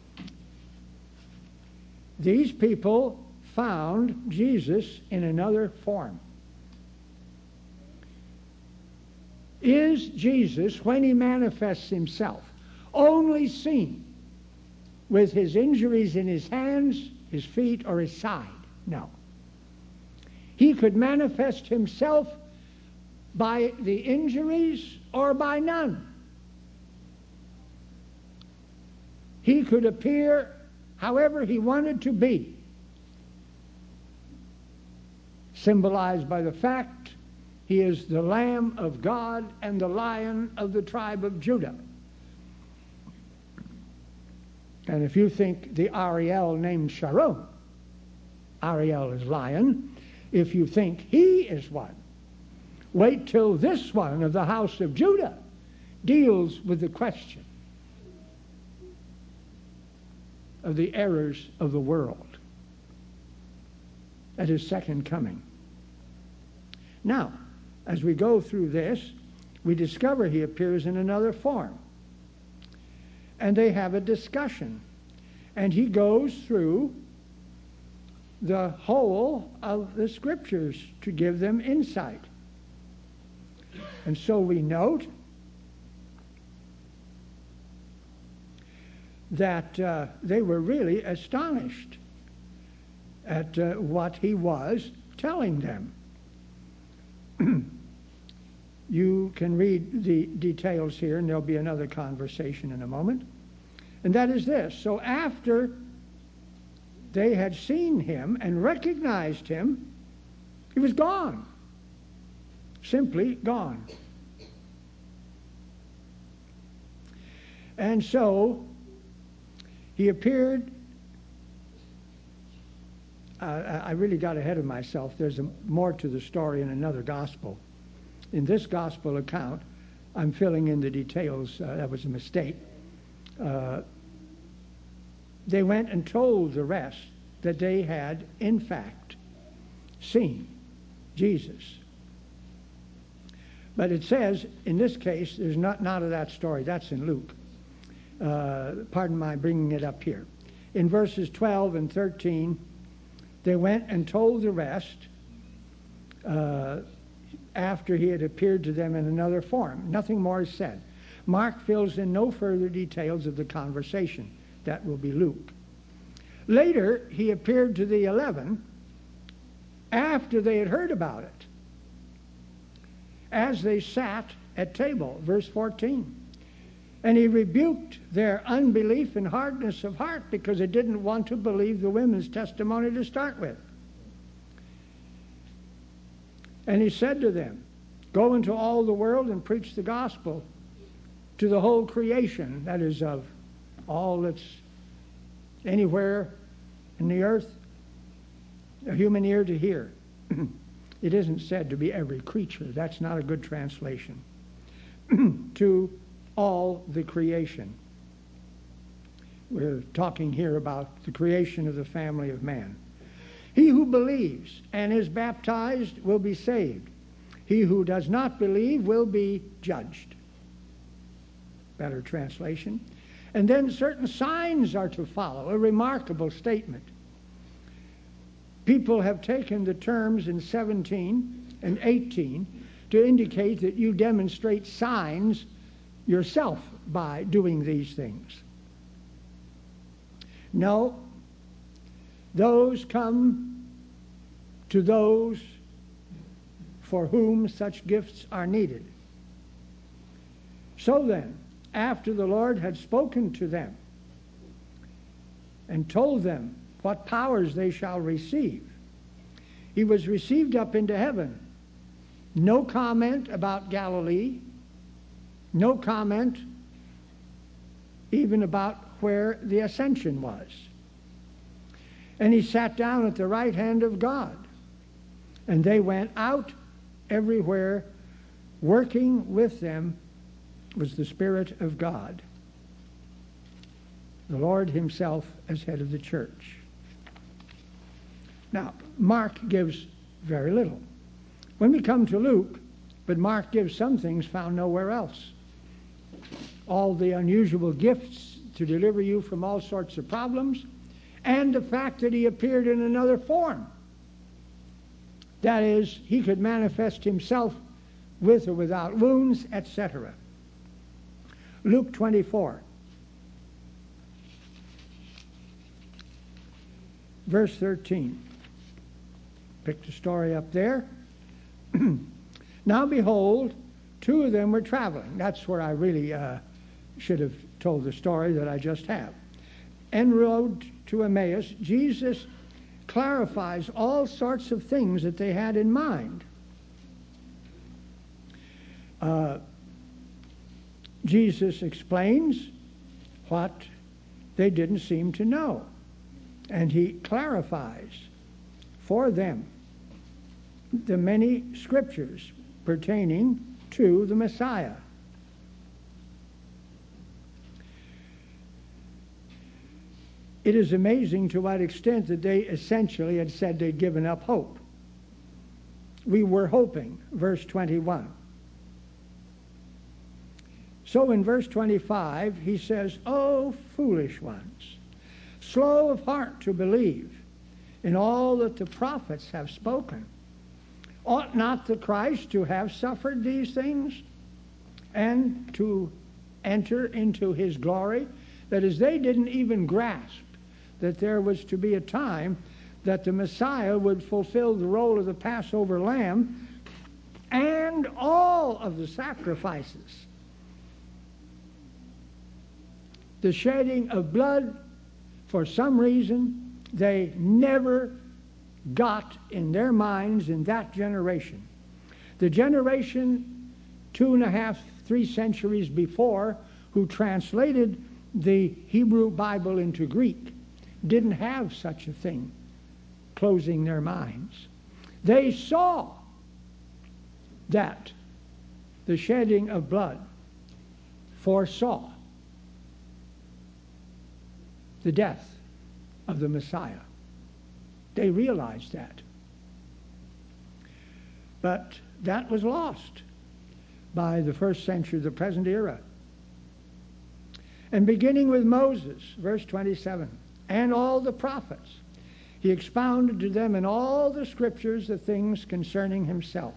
These people found Jesus in another form. Is Jesus, when he manifests himself, only seen with his injuries in his hands, his feet, or his side? No. He could manifest himself by the injuries or by none. He could appear however he wanted to be, symbolized by the fact he is the Lamb of God and the Lion of the tribe of Judah. And if you think the Ariel named Sharon, Ariel is lion, if you think he is one, wait till this one of the house of Judah deals with the question of the errors of the world at his second coming. Now, as we go through this, we discover he appears in another form. And they have a discussion. And he goes through the whole of the scriptures to give them insight. And so we note that they were really astonished at what he was telling them. You can read the details here, and there'll be another conversation in a moment. And that is this. So after they had seen him and recognized him, he was gone. Simply gone. And so he appeared I really got ahead of myself. There's more to the story in another gospel. In this gospel account, I'm filling in the details. That was a mistake. They went and told the rest that they had, in fact, seen Jesus. But it says, in this case, there's not of that story. That's in Luke. Pardon my bringing it up here. In verses 12 and 13, they went and told the rest after he had appeared to them in another form. Nothing more is said. Mark fills in no further details of the conversation. That will be Luke. Later, he appeared to the 11 after they had heard about it, as they sat at table, verse 14. And he rebuked their unbelief and hardness of heart because they didn't want to believe the women's testimony to start with. And he said to them, go into all the world and preach the gospel to the whole creation, that is, of all that's anywhere in the earth, a human ear to hear. It isn't said to be every creature. That's not a good translation. To all the creation. We're talking here about the creation of the family of man. He who believes and is baptized will be saved. He who does not believe will be judged. Better translation. And then certain signs are to follow. A remarkable statement. People have taken the terms in 17 and 18 to indicate that you demonstrate signs yourself by doing these things. No, those come to those for whom such gifts are needed. So then, after the Lord had spoken to them and told them what powers they shall receive, he was received up into heaven. No comment about Galilee. No comment even about where the ascension was. And he sat down at the right hand of God. And they went out everywhere. Working with them was the Spirit of God, the Lord himself as head of the church. Now, Mark gives very little. When we come to Luke, but Mark gives some things found nowhere else. All the unusual gifts to deliver you from all sorts of problems, and the fact that he appeared in another form. That is, he could manifest himself with or without wounds, etc. Luke 24, verse 13. Pick the story up there. Now behold, two of them were traveling. That's where I really should have told the story that I just have. En route to Emmaus, Jesus clarifies all sorts of things that they had in mind. Jesus explains what they didn't seem to know, and he clarifies for them the many scriptures pertaining to the Messiah. It is amazing to what extent that they essentially had said they'd given up hope. We were hoping, verse 21. So in verse 25, he says, "O foolish ones, slow of heart to believe in all that the prophets have spoken. Ought not the Christ to have suffered these things and to enter into his glory?" That is, they didn't even grasp that there was to be a time that the Messiah would fulfill the role of the Passover lamb and all of the sacrifices. The shedding of blood, for some reason, they never got in their minds in that generation. The generation 2.5, 3 centuries before, who translated the Hebrew Bible into Greek, didn't have such a thing closing their minds. They saw that the shedding of blood foresaw the death of the Messiah. They realized that. But that was lost by the first century, the present era. And beginning with Moses, verse 27, and all the prophets, he expounded to them in all the scriptures the things concerning himself.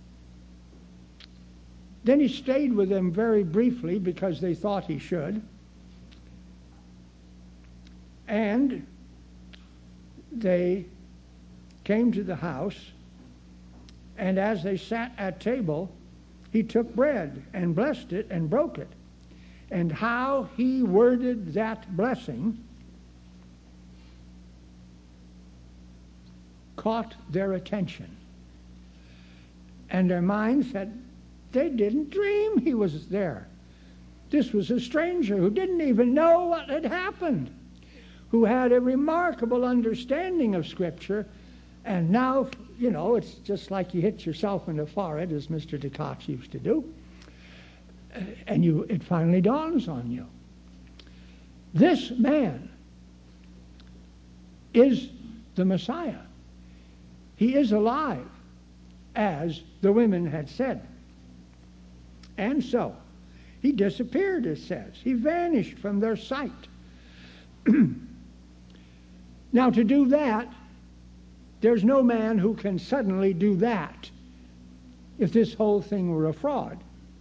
Then he stayed with them very briefly because they thought he should. And they came to the house, and as they sat at table, he took bread and blessed it and broke it. And how he worded that blessing caught their attention. And their minds said, they didn't dream he was there. This was a stranger who didn't even know what had happened, who had a remarkable understanding of Scripture. And now, it's just like you hit yourself in the forehead, as Mr. DeCox used to do, and it finally dawns on you. This man is the Messiah. He is alive, as the women had said. And so, he disappeared, it says. He vanished from their sight. Now, to do that, there's no man who can suddenly do that if this whole thing were a fraud.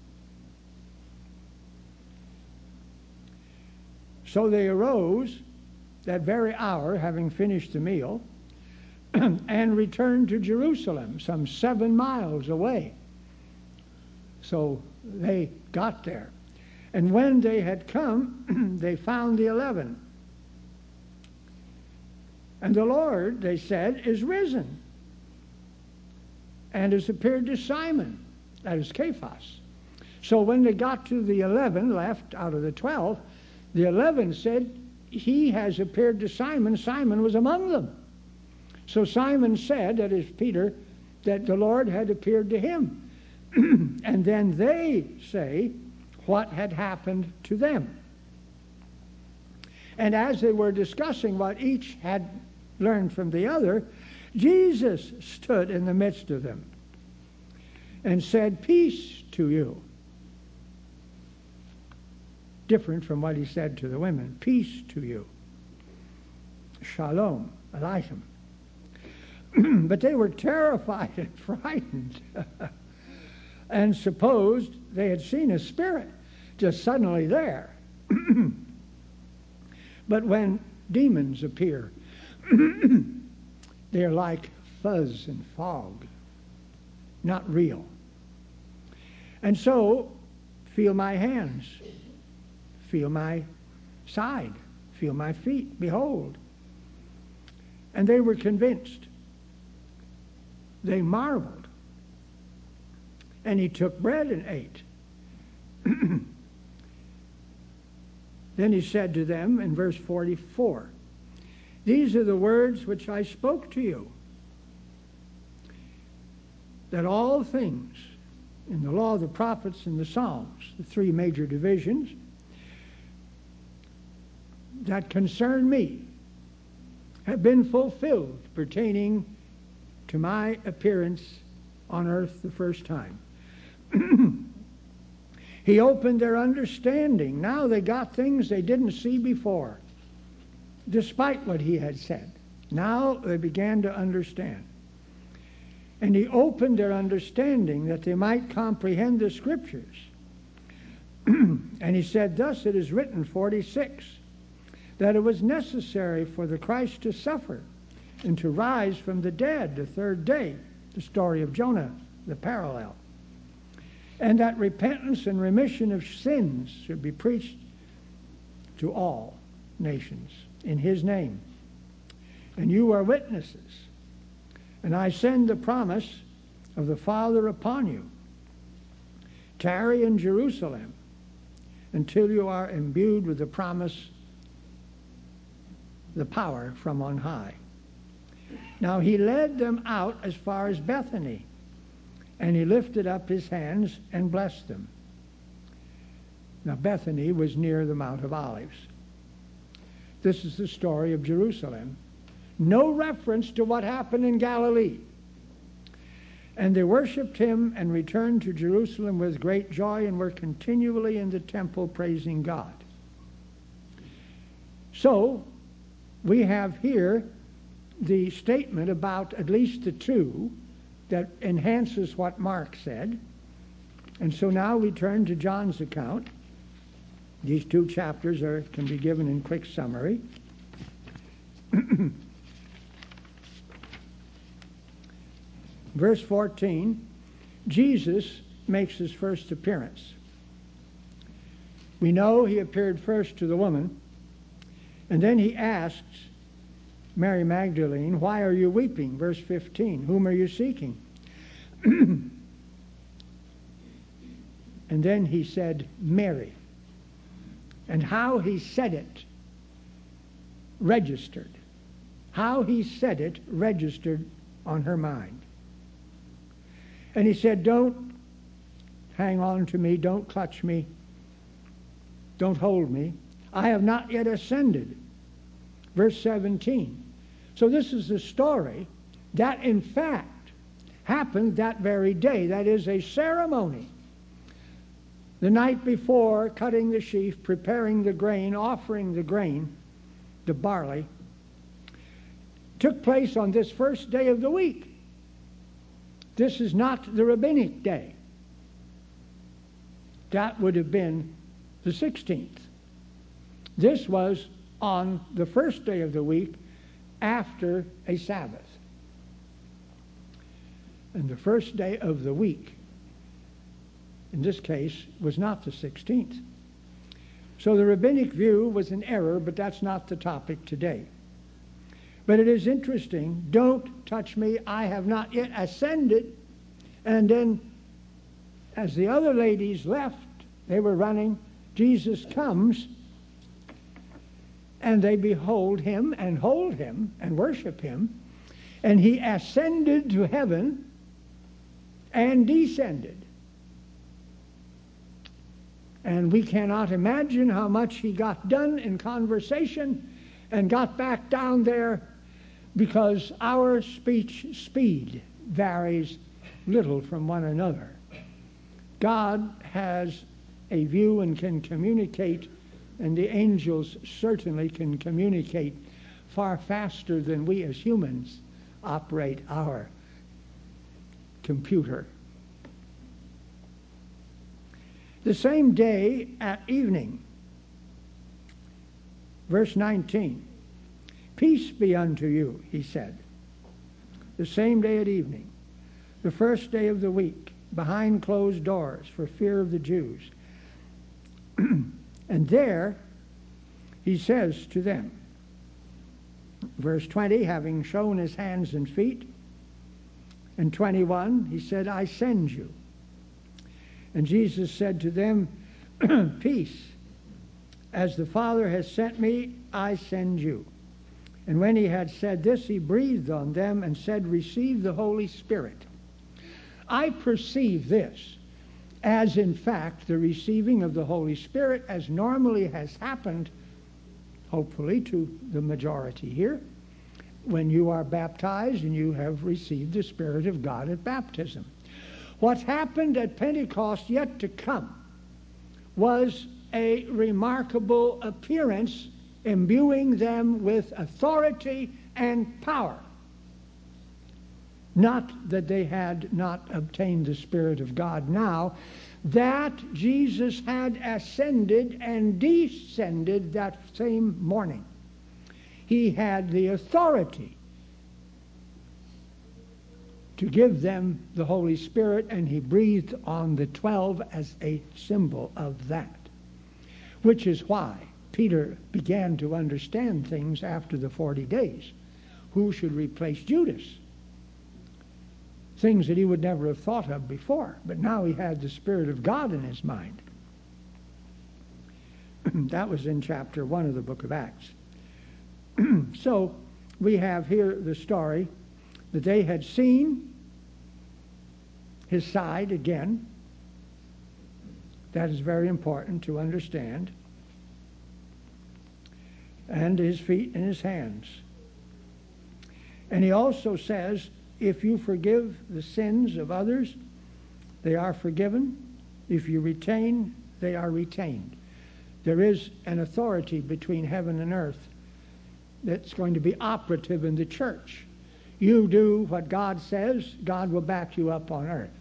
So they arose that very hour, having finished the meal, and returned to Jerusalem, some 7 miles away. So they got there. And when they had come, they found the 11. And the Lord, they said, is risen, and has appeared to Simon, that is Cephas. So when they got to the 11 left out of the 12, the 11 said, he has appeared to Simon. Simon was among them. So Simon said, that is Peter, that the Lord had appeared to him. And then they say what had happened to them. And as they were discussing what each had learned from the other, Jesus stood in the midst of them and said, peace to you. Different from what he said to the women. Peace to you. Shalom, Aleichem. But they were terrified and frightened and supposed they had seen a spirit just suddenly there. But when demons appear, they're like fuzz and fog, not real. And so, feel my hands, feel my side, feel my feet, behold. And they were convinced. They marveled. And he took bread and ate. Then he said to them in verse 44, these are the words which I spoke to you, that all things in the law of the prophets and the Psalms, the 3 major divisions, that concern me, have been fulfilled pertaining to my appearance on earth the first time. He opened their understanding. Now they got things they didn't see before, despite what he had said. Now they began to understand. And he opened their understanding that they might comprehend the Scriptures. And he said, thus it is written, 46, that it was necessary for the Christ to suffer and to rise from the dead the 3rd day, the story of Jonah, the parallel, and that repentance and remission of sins should be preached to all nations in his name. And you are witnesses. And I send the promise of the Father upon you. Tarry in Jerusalem until you are imbued with the promise, the power from on high. Now he led them out as far as Bethany, and he lifted up his hands and blessed them. Now Bethany was near the Mount of Olives. This is the story of Jerusalem. No reference to what happened in Galilee. And they worshipped him and returned to Jerusalem with great joy and were continually in the temple praising God. So, we have here the statement about at least the two that enhances what Mark said. And so now we turn to John's account. These two chapters can be given in quick summary. Verse 14, Jesus makes his first appearance. We know he appeared first to the woman, and then he asks Mary Magdalene, "Why are you weeping?" Verse 15, "Whom are you seeking?" And then he said, "Mary." And how he said it registered. How he said it registered on her mind. And he said, "Don't hang on to me, don't clutch me, don't hold me. I have not yet ascended." Verse 17. So this is the story that in fact happened that very day. That is a ceremony. The night before, cutting the sheaf, preparing the grain, offering the grain, the barley, took place on this first day of the week. This is not the rabbinic day. That would have been the 16th. This was on the first day of the week after a Sabbath. And the first day of the week, in this case, was not the 16th. So the rabbinic view was an error, but that's not the topic today. But it is interesting. Don't touch me, I have not yet ascended. And then, as the other ladies left, they were running, Jesus comes, and they behold him and hold him and worship him. And he ascended to heaven and descended. And we cannot imagine how much he got done in conversation and got back down there, because our speech speed varies little from one another. God has a view and can communicate, and the angels certainly can communicate far faster than we as humans operate our computer. The same day at evening, verse 19, "Peace be unto you," he said. The same day at evening, the first day of the week, behind closed doors for fear of the Jews. And there he says to them, verse 20, having shown his hands and feet, and 21, he said, "I send you." And Jesus said to them, "Peace. As the Father has sent me, I send you." And when he had said this, he breathed on them and said, "Receive the Holy Spirit." I perceive this as, in fact, the receiving of the Holy Spirit, as normally has happened, hopefully, to the majority here, when you are baptized and you have received the Spirit of God at baptism. What happened at Pentecost, yet to come, was a remarkable appearance, imbuing them with authority and power. Not that they had not obtained the Spirit of God now, that Jesus had ascended and descended that same morning. He had the authority to give them the Holy Spirit, and he breathed on the 12 as a symbol of that. Which is why Peter began to understand things after the 40 days. Who should replace Judas? Things that he would never have thought of before, but now he had the Spirit of God in his mind. That was in chapter 1 of the book of Acts. So we have here the story that they had seen his side again. That is very important to understand. And his feet and his hands. And he also says, if you forgive the sins of others, they are forgiven. If you retain, they are retained. There is an authority between heaven and earth that's going to be operative in the church. You do what God says, God will back you up on earth.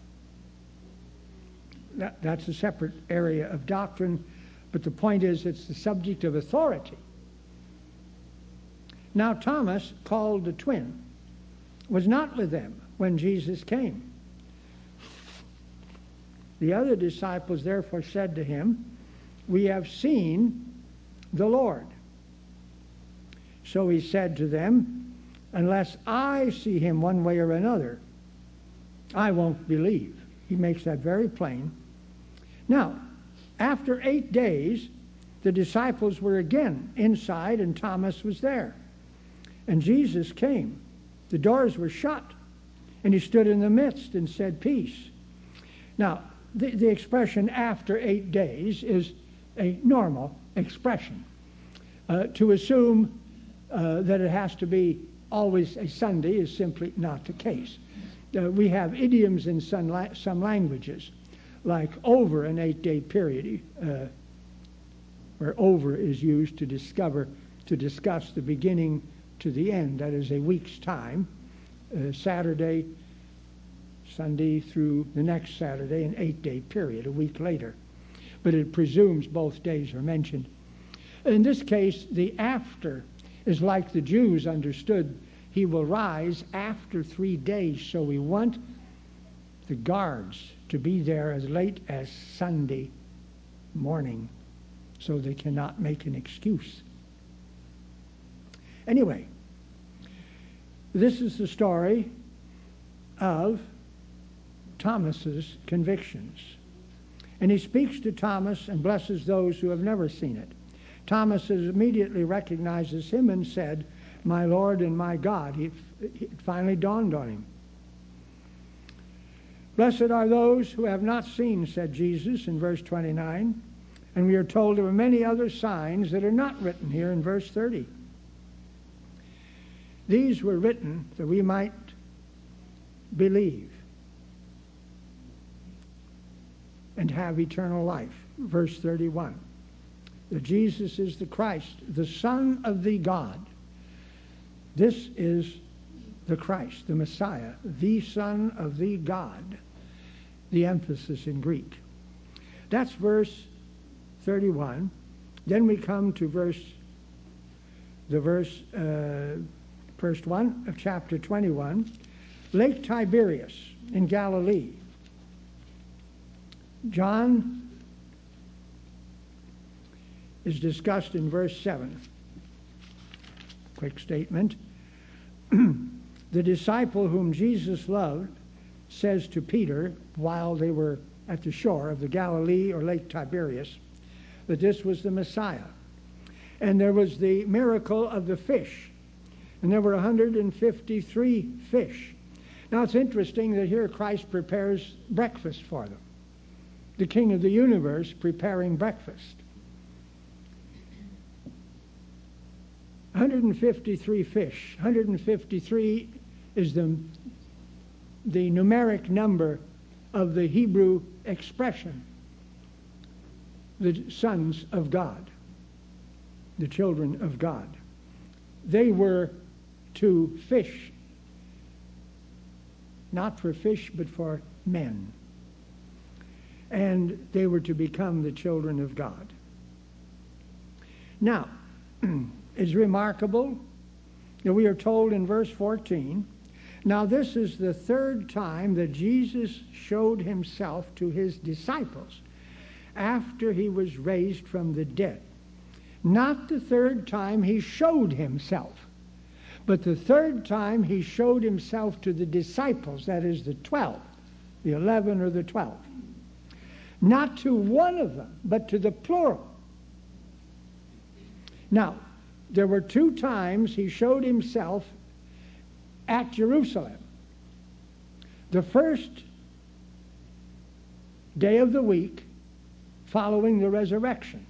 That's a separate area of doctrine, but the point is it's the subject of authority. Now Thomas, called the twin, was not with them when Jesus came. The other disciples therefore said to him, we have seen the Lord. So he said to them, unless I see him one way or another, I won't believe. He makes that very plain. Now, after 8 days, the disciples were again inside and Thomas was there. And Jesus came. The doors were shut. And he stood in the midst and said, peace. Now, the expression after 8 days is a normal expression. To assume that it has to be always a Sunday is simply not the case. We have idioms in some languages, like over an 8-day period, where over is used to discuss the beginning to the end. That is a week's time, Saturday, Sunday through the next Saturday, an 8-day period, a week later. But it presumes both days are mentioned. In this case, the after is like the Jews understood. He will rise after 3 days, so we want the guards to be there as late as Sunday morning so they cannot make an excuse. Anyway, this is the story of Thomas's convictions. And he speaks to Thomas and blesses those who have never seen it. Thomas immediately recognizes him and said, my Lord and my God. It finally dawned on him. Blessed are those who have not seen, said Jesus in verse 29. And we are told there were many other signs that are not written here in verse 30. These were written that we might believe and have eternal life. Verse 31. That Jesus is the Christ, the Son of the God. This is the Christ, the Messiah, the Son of the God. The emphasis in Greek. That's verse 31. Then we come to verse 1 of chapter 21. Lake Tiberias in Galilee. John is discussed in verse 7. Quick statement. The disciple whom Jesus loved says to Peter, while they were at the shore of the Galilee or Lake Tiberias, that this was the Messiah. And there was the miracle of the fish. And there were 153 fish. Now it's interesting that here Christ prepares breakfast for them. The King of the universe preparing breakfast. 153 fish. 153 is the numeric number of the Hebrew expression, the sons of God, the children of God. They were to fish, not for fish, but for men. And they were to become the children of God. Now, it's remarkable that we are told in verse 14, now this is the third time that Jesus showed himself to his disciples after he was raised from the dead. Not the third time he showed himself, but the third time he showed himself to the disciples, that is the 12, the 11 or the 12. Not to one of them, but to the plural. Now, there were 2 times he showed himself at Jerusalem. The first day of the week following the resurrection.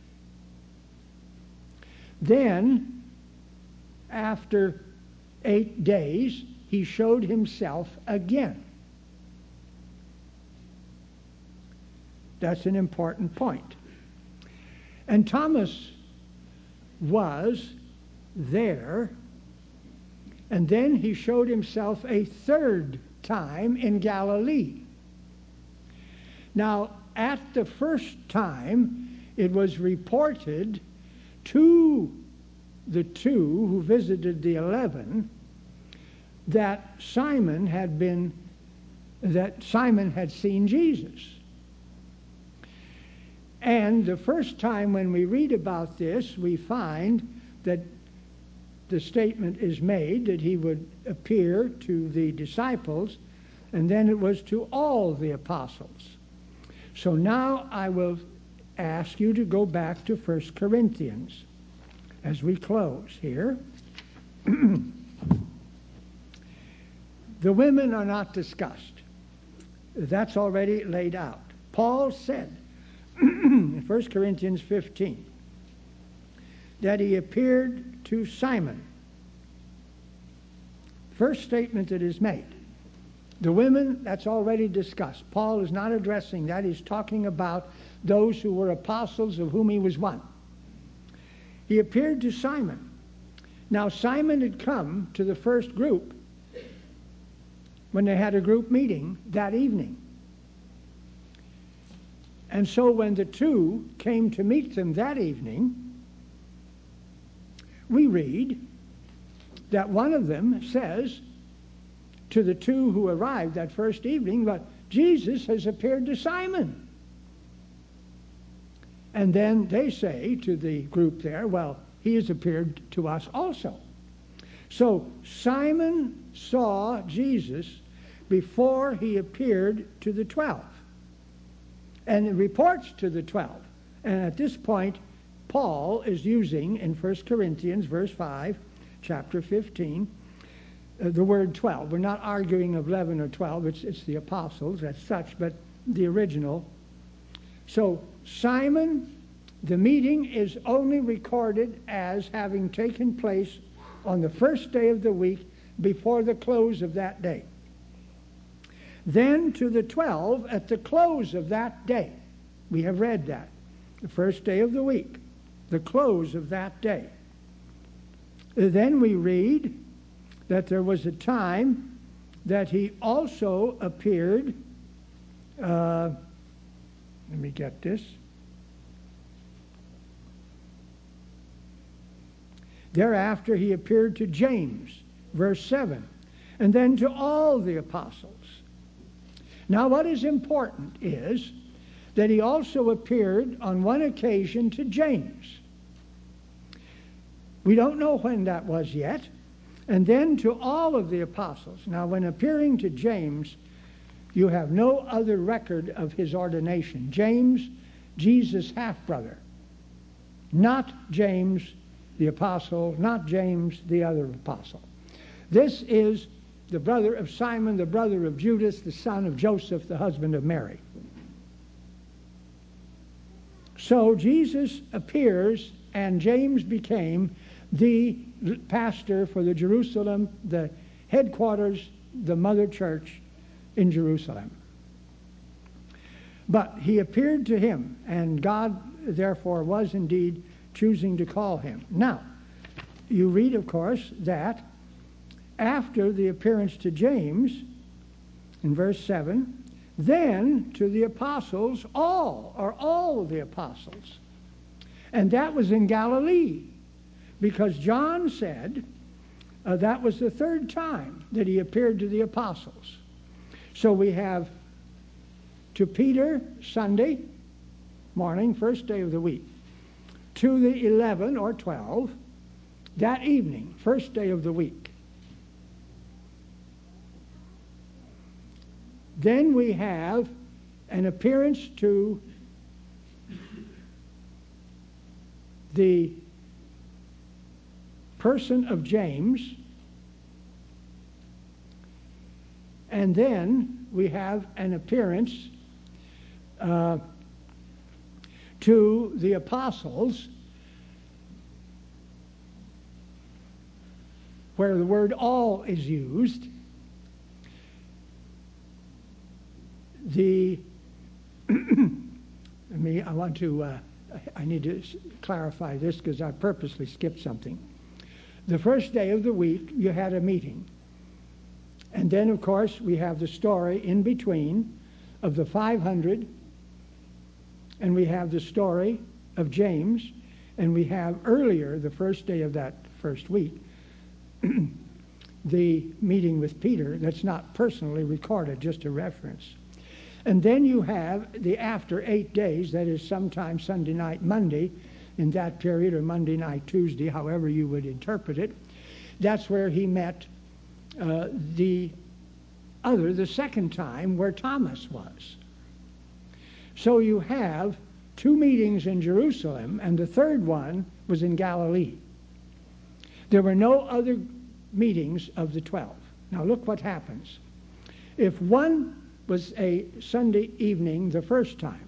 Then, after 8 days, he showed himself again. That's an important point. And Thomas was there, and then he showed himself a 3rd time in Galilee. Now, at the first time, it was reported to the 2 who visited the 11 that Simon had seen Jesus. And the first time when we read about this, we find that the statement is made that he would appear to the disciples, and then it was to all the apostles. So now I will ask you to go back to 1 Corinthians as we close here. The women are not discussed. That's already laid out. Paul said in 1 Corinthians 15 that he appeared to Simon. First statement that is made. The women, that's already discussed. Paul is not addressing that. He's talking about those who were apostles, of whom he was one. He appeared to Simon. Now, Simon had come to the first group when they had a group meeting that evening. And so when the 2 came to meet them that evening, we read that one of them says to the 2 who arrived that first evening, but Jesus has appeared to Simon. And then they say to the group there, well, he has appeared to us also. So Simon saw Jesus before he appeared to the 12. And it reports to the 12. And at this point, Paul is using in 1 Corinthians, verse 5, chapter 15, the word 12. We're not arguing of 11 or 12. It's the apostles as such, but the original. So Simon, the meeting is only recorded as having taken place on the first day of the week before the close of that day. Then to the 12 at the close of that day. We have read that. The first day of the week. The close of that day. Then we read that there was a time that he also appeared. Let me get this. Thereafter he appeared to James, verse 7, and then to all the apostles. Now what is important is that he also appeared on one occasion to James. We don't know when that was yet. And then to all of the apostles. Now when appearing to James, you have no other record of his ordination. James, Jesus' half-brother. Not James the apostle, not James the other apostle. This is the brother of Simon, the brother of Judas, the son of Joseph, the husband of Mary. So Jesus appears, and James became the pastor for the Jerusalem, the headquarters, the mother church in Jerusalem. But he appeared to him, and God, therefore, was indeed choosing to call him. Now, you read, of course, that after the appearance to James, in verse 7, then to the apostles, all the apostles. And that was in Galilee, because John said that was the 3rd time that he appeared to the apostles. So we have to Peter, Sunday morning, first day of the week. To the 11 or 12, that evening, first day of the week. Then we have an appearance to the person of James. And then we have an appearance to the apostles, where the word all is used. I need to clarify this because I purposely skipped something. The first day of the week, you had a meeting. And then, of course, we have the story in between of the 500, and we have the story of James, and we have earlier, the first day of that first week, the meeting with Peter that's not personally recorded, just a reference. And then you have the after 8 days, that is sometime Sunday night, Monday, in that period, or Monday night, Tuesday, however you would interpret it. That's where he met the second time, where Thomas was. So you have 2 meetings in Jerusalem, and the third one was in Galilee. There were no other meetings of the 12. Now look what happens. If one was a Sunday evening the first time,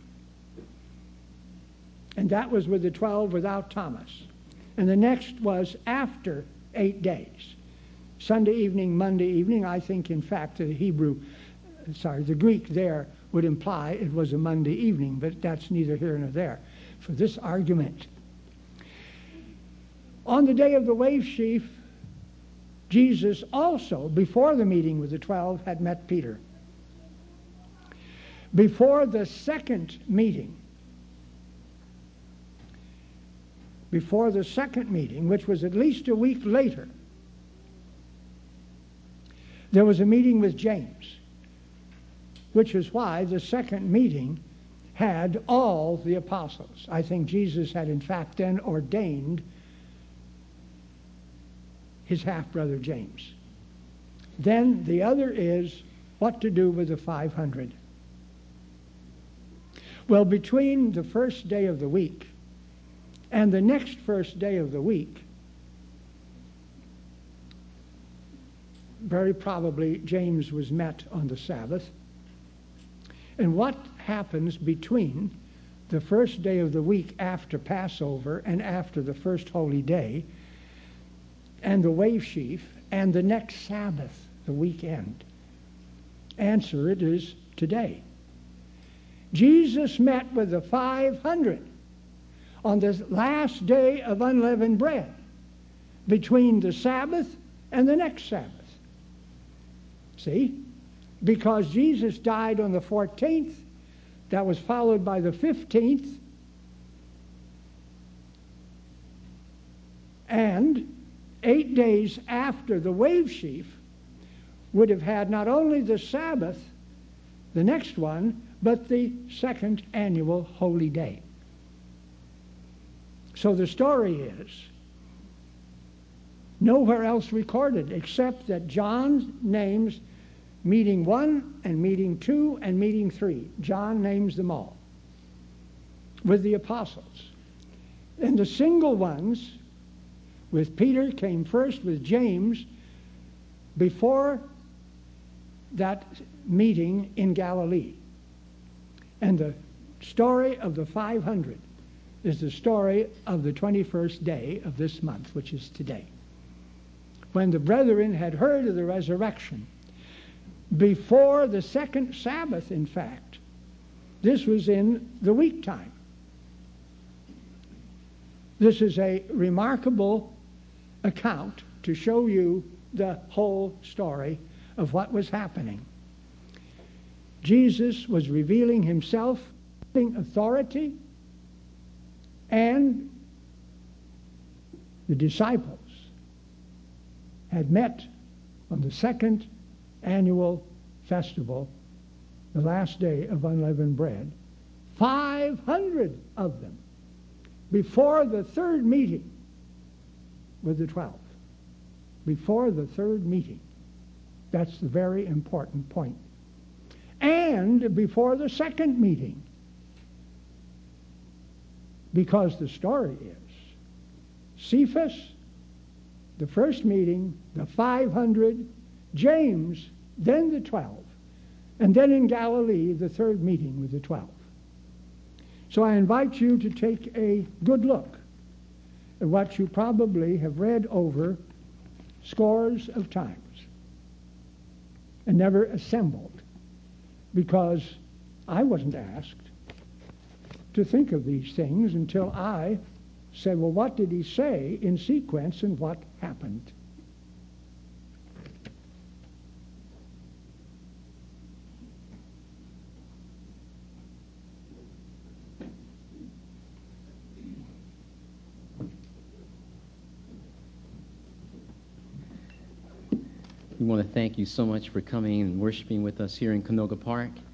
and that was with the 12 without Thomas, and the next was after 8 days, Sunday evening, Monday evening. I think, in fact, the Greek there would imply it was a Monday evening, but that's neither here nor there for this argument. On the day of the wave sheaf, Jesus also, before the meeting with the 12, had met Peter. Before the second meeting, which was at least a week later, there was a meeting with James, which is why the second meeting had all the apostles. I think Jesus had, in fact, then ordained his half-brother James. Then the other is what to do with the 500. Well, between the first day of the week and the next first day of the week, very probably James was met on the Sabbath. And what happens between the first day of the week after Passover and after the first holy day and the wave sheaf and the next Sabbath, the weekend? Answer, it is today. Jesus met with the 500 on the last day of unleavened bread, between the Sabbath and the next Sabbath. See? Because Jesus died on the 14th, that was followed by the 15th, and 8 days after the wave sheaf would have had not only the Sabbath, the next one, but the second annual holy day. So the story is nowhere else recorded except that John names meeting 1 and meeting 2 and meeting 3. John names them all with the apostles. And the single ones with Peter came first, with James before that meeting in Galilee. And the story of the 500 is the story of the 21st day of this month, which is today, when the brethren had heard of the resurrection before the second Sabbath, in fact. This was in the week time. This is a remarkable account to show you the whole story of what was happening. Jesus was revealing himself in authority, and the disciples had met on the second annual festival, the last day of unleavened bread, 500 of them, before the third meeting with the 12. Before the third meeting. That's the very important point. And before the second meeting. Because the story is, Cephas the first meeting, the 500, James, then the 12, and then in Galilee, the third meeting with the 12. So I invite you to take a good look at what you probably have read over scores of times and never assembled, because I wasn't asked to think of these things until I said, well, what did he say in sequence and what happened? We want to thank you so much for coming and worshiping with us here in Canoga Park.